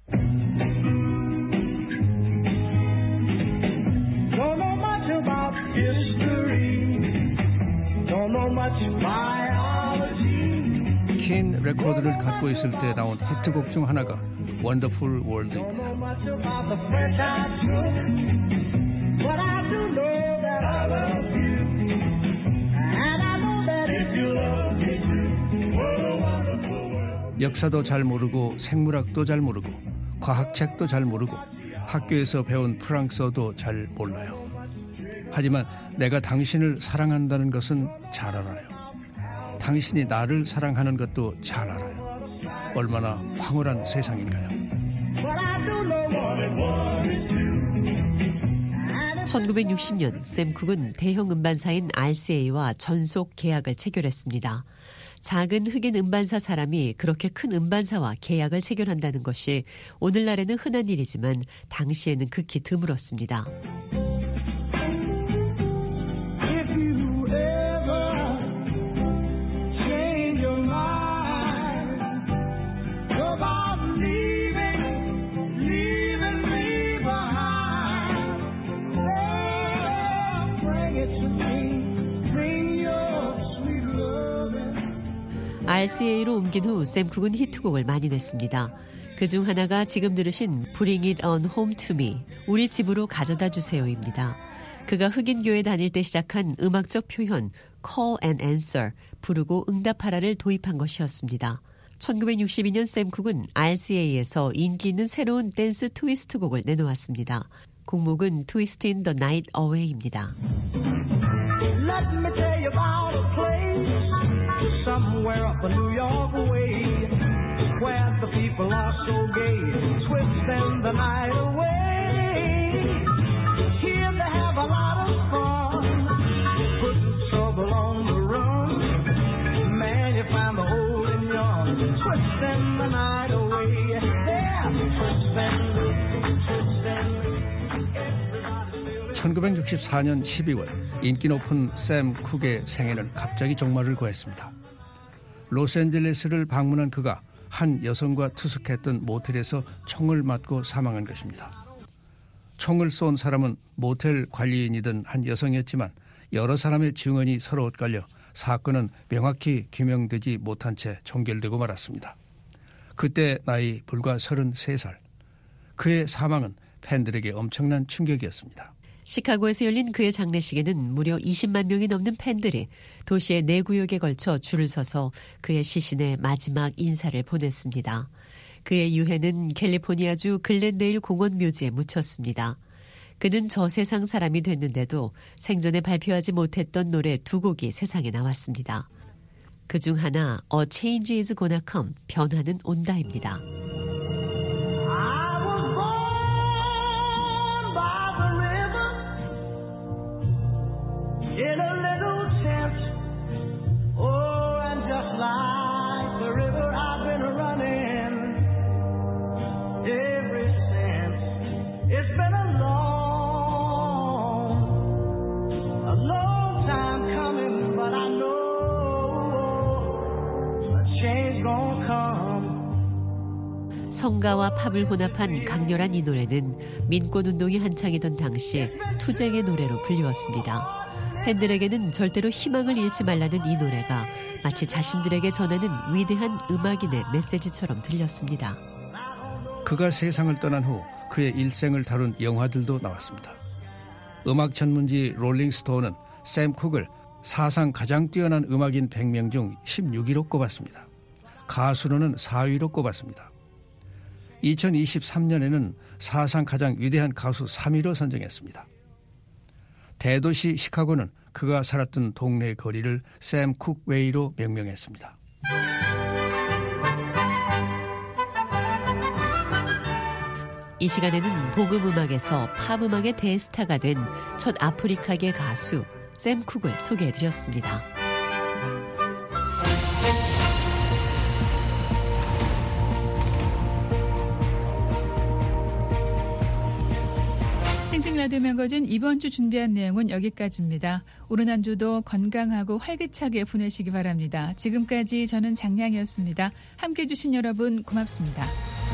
킨 레코드를 갖고 있을 때 나온 히트곡 중 하나가 원더풀 월드입니다. 역사도 잘 모르고 생물학도 잘 모르고 과학책도 잘 모르고 학교에서 배운 프랑스어도 잘 몰라요. 하지만 내가 당신을 사랑한다는 것은 잘 알아요. 당신이 나를 사랑하는 것도 잘 알아요. 얼마나 황홀한 세상인가요? 1960년 샘 쿡은 대형 음반사인 RCA와 전속 계약을 체결했습니다. 작은 흑인 음반사 사람이 그렇게 큰 음반사와 계약을 체결한다는 것이 오늘날에는 흔한 일이지만 당시에는 극히 드물었습니다. RCA로 옮긴 후 샘 쿡은 히트곡을 많이 냈습니다. 그중 하나가 지금 들으신 Bring It On Home To Me, 우리 집으로 가져다 주세요입니다. 그가 흑인교회 다닐 때 시작한 음악적 표현 Call and Answer, 부르고 응답하라를 도입한 것이었습니다. 1962년 샘 쿡은 RCA에서 인기 있는 새로운 댄스 트위스트 곡을 내놓았습니다. 곡목은 Twist in the Night Away입니다. Somewhere up a New York way, where the people are so gay, twisting the night away. Here they have a lot of fun, putting trouble on the run. Man, you find the old and young, twisting the night away. Yeah, twisting. 1964년 12월 인기 높은 샘 쿡의 생애는 갑자기 종말을 구했습니다. 로스앤젤레스를 방문한 그가 한 여성과 투숙했던 모텔에서 총을 맞고 사망한 것입니다. 총을 쏜 사람은 모텔 관리인이던 한 여성이었지만 여러 사람의 증언이 서로 엇갈려 사건은 명확히 규명되지 못한 채 종결되고 말았습니다. 그때 나이 불과 33살. 그의 사망은 팬들에게 엄청난 충격이었습니다. 시카고에서 열린 그의 장례식에는 무려 20만 명이 넘는 팬들이 도시의 네 구역에 걸쳐 줄을 서서 그의 시신에 마지막 인사를 보냈습니다. 그의 유해는 캘리포니아주 글렌데일 공원 묘지에 묻혔습니다. 그는 저 세상 사람이 됐는데도 생전에 발표하지 못했던 노래 2곡이 세상에 나왔습니다. 그중 하나 A Change is Gonna Come, 변화는 온다입니다. In a little tent, oh, and just like the river I've been running ever since. It's been a long time coming, but I know a change gonna come. 성가와 팝을 혼합한 강렬한 이 노래는 민권운동이 한창이던 당시 투쟁의 노래로 불리웠습니다. 팬들에게는 절대로 희망을 잃지 말라는 이 노래가 마치 자신들에게 전하는 위대한 음악인의 메시지처럼 들렸습니다. 그가 세상을 떠난 후 그의 일생을 다룬 영화들도 나왔습니다. 음악 전문지 롤링스톤은 샘 쿡을 사상 가장 뛰어난 음악인 100명 중 16위로 꼽았습니다. 가수로는 4위로 꼽았습니다. 2023년에는 사상 가장 위대한 가수 3위로 선정했습니다. 대도시 시카고는 그가 살았던 동네 거리를 샘 쿡 웨이로 명명했습니다. 이 시간에는 복음음악에서 팝음악의 대스타가 된 첫 아프리카계 가수 샘 쿡을 소개해드렸습니다. 라디오 매거진 이번 주 준비한 내용은 여기까지입니다. 오늘 한 주도 건강하고 활기차게 보내시기 바랍니다. 지금까지 저는 장량이었습니다. 함께해 주신 여러분 고맙습니다.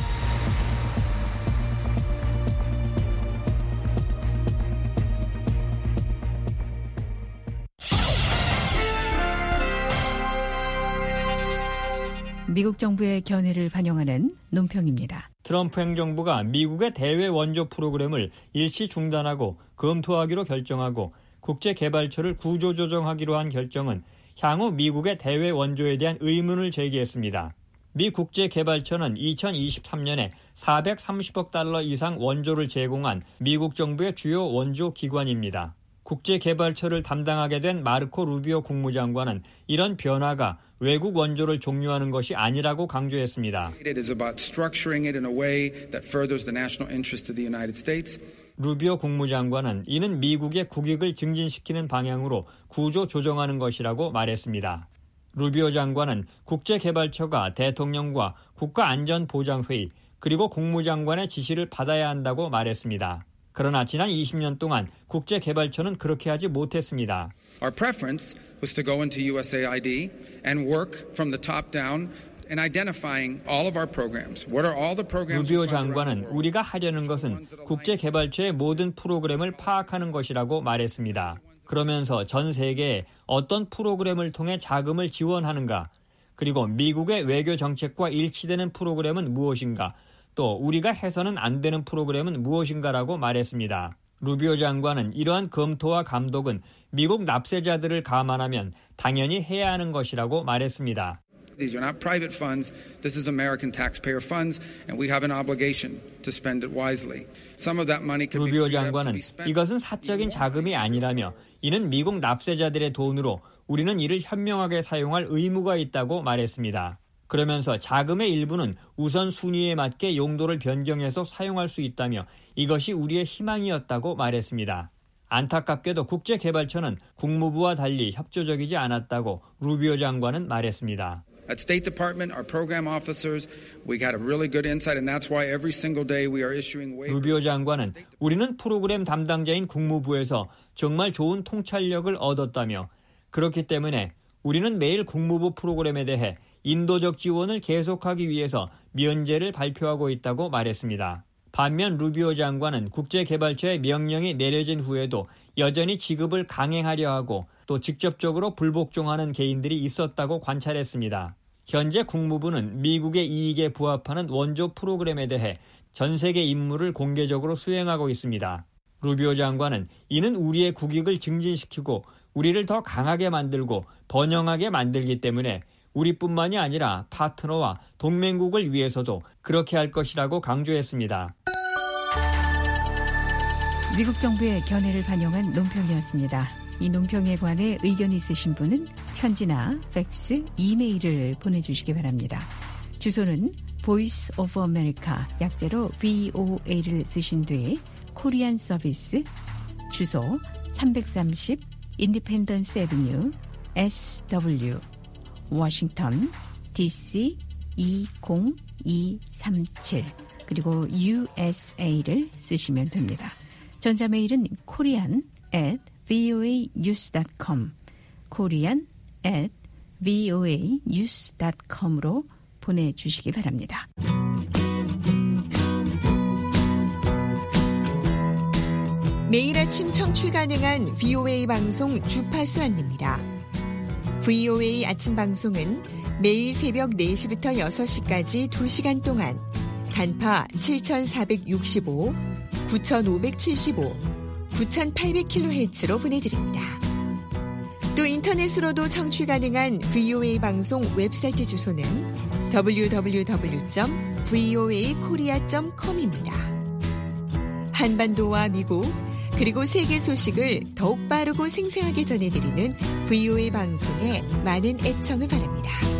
미국 정부의 견해를 반영하는 논평입니다. 트럼프 행정부가 미국의 대외 원조 프로그램을 일시 중단하고 검토하기로 결정하고 국제개발처를 구조조정하기로 한 결정은 향후 미국의 대외 원조에 대한 의문을 제기했습니다. 미 국제개발처는 2023년에 430억 달러 이상 원조를 제공한 미국 정부의 주요 원조 기관입니다. 국제개발처를 담당하게 된 마르코 루비오 국무장관은 이런 변화가 외국 원조를 종료하는 것이 아니라고 강조했습니다. 루비오 국무장관은 이는 미국의 국익을 증진시키는 방향으로 구조 조정하는 것이라고 말했습니다. 루비오 장관은 국제개발처가 대통령과 국가안전보장회의 그리고 국무장관의 지시를 받아야 한다고 말했습니다. 그러나 지난 20년 동안 국제개발처는 그렇게 하지 못했습니다. Our preference was to go into USAID and work from the top down and identifying all of our programs. What are all the programs? 루비오 장관은 우리가 하려는 것은 국제개발처의 모든 프로그램을 파악하는 것이라고 말했습니다. 그러면서 전 세계에 어떤 프로그램을 통해 자금을 지원하는가, 그리고 미국의 외교 정책과 일치되는 프로그램은 무엇인가, 또 우리가 해서는 안 되는 프로그램은 무엇인가라고 말했습니다. 루비오 장관은 이러한 검토와 감독은 미국 납세자들을 감안하면 당연히 해야 하는 것이라고 말했습니다. These are not private funds. This is American taxpayer funds, and we have an obligation to spend it wisely. Some of that money could be 루비오 장관은 이것은 사적인 자금이 아니라며 이는 미국 납세자들의 돈으로 우리는 이를 현명하게 사용할 의무가 있다고 말했습니다. 그러면서 자금의 일부는 우선순위에 맞게 용도를 변경해서 사용할 수 있다며 이것이 우리의 희망이었다고 말했습니다. 안타깝게도 국제개발처는 국무부와 달리 협조적이지 않았다고 루비오 장관은 말했습니다. At State Department, our program officers, we got a really good insight, and that's why every single day we are issuing waivers. 루비오 장관은 우리는 프로그램 담당자인 국무부에서 정말 좋은 통찰력을 얻었다며 그렇기 때문에 우리는 매일 국무부 프로그램에 대해 인도적 지원을 계속하기 위해서 면제를 발표하고 있다고 말했습니다. 반면 루비오 장관은 국제개발처의 명령이 내려진 후에도 여전히 지급을 강행하려 하고 또 직접적으로 불복종하는 개인들이 있었다고 관찰했습니다. 현재 국무부는 미국의 이익에 부합하는 원조 프로그램에 대해 전 세계 임무를 공개적으로 수행하고 있습니다. 루비오 장관은 이는 우리의 국익을 증진시키고 우리를 더 강하게 만들고 번영하게 만들기 때문에 우리뿐만이 아니라 파트너와 동맹국을 위해서도 그렇게 할 것이라고 강조했습니다. 미국 정부의 견해를 반영한 논평이었습니다. 이 논평에 관해 의견이 있으신 분은 편지나 팩스, 이메일을 보내주시기 바랍니다. 주소는 Voice of America, 약제로 VOA를 쓰신 뒤에 코리안 서비스, 주소 330 인디펜던스 애비뉴 SW 워싱턴 DC 20237 그리고 USA를 쓰시면 됩니다. 전자메일은 korean@voanews.com korean@voanews.com으로 보내주시기 바랍니다. 매일 아침 청취 가능한 VOA 방송 주파수 안내입니다. VOA 아침 방송은 매일 새벽 4시부터 6시까지 2시간 동안 단파 7465, 9575, 9800kHz로 보내드립니다. 또 인터넷으로도 청취 가능한 VOA 방송 웹사이트 주소는 www.voakorea.com입니다. 한반도와 미국 그리고 세계 소식을 더욱 빠르고 생생하게 전해드리는 VOA 방송에 많은 애청을 바랍니다.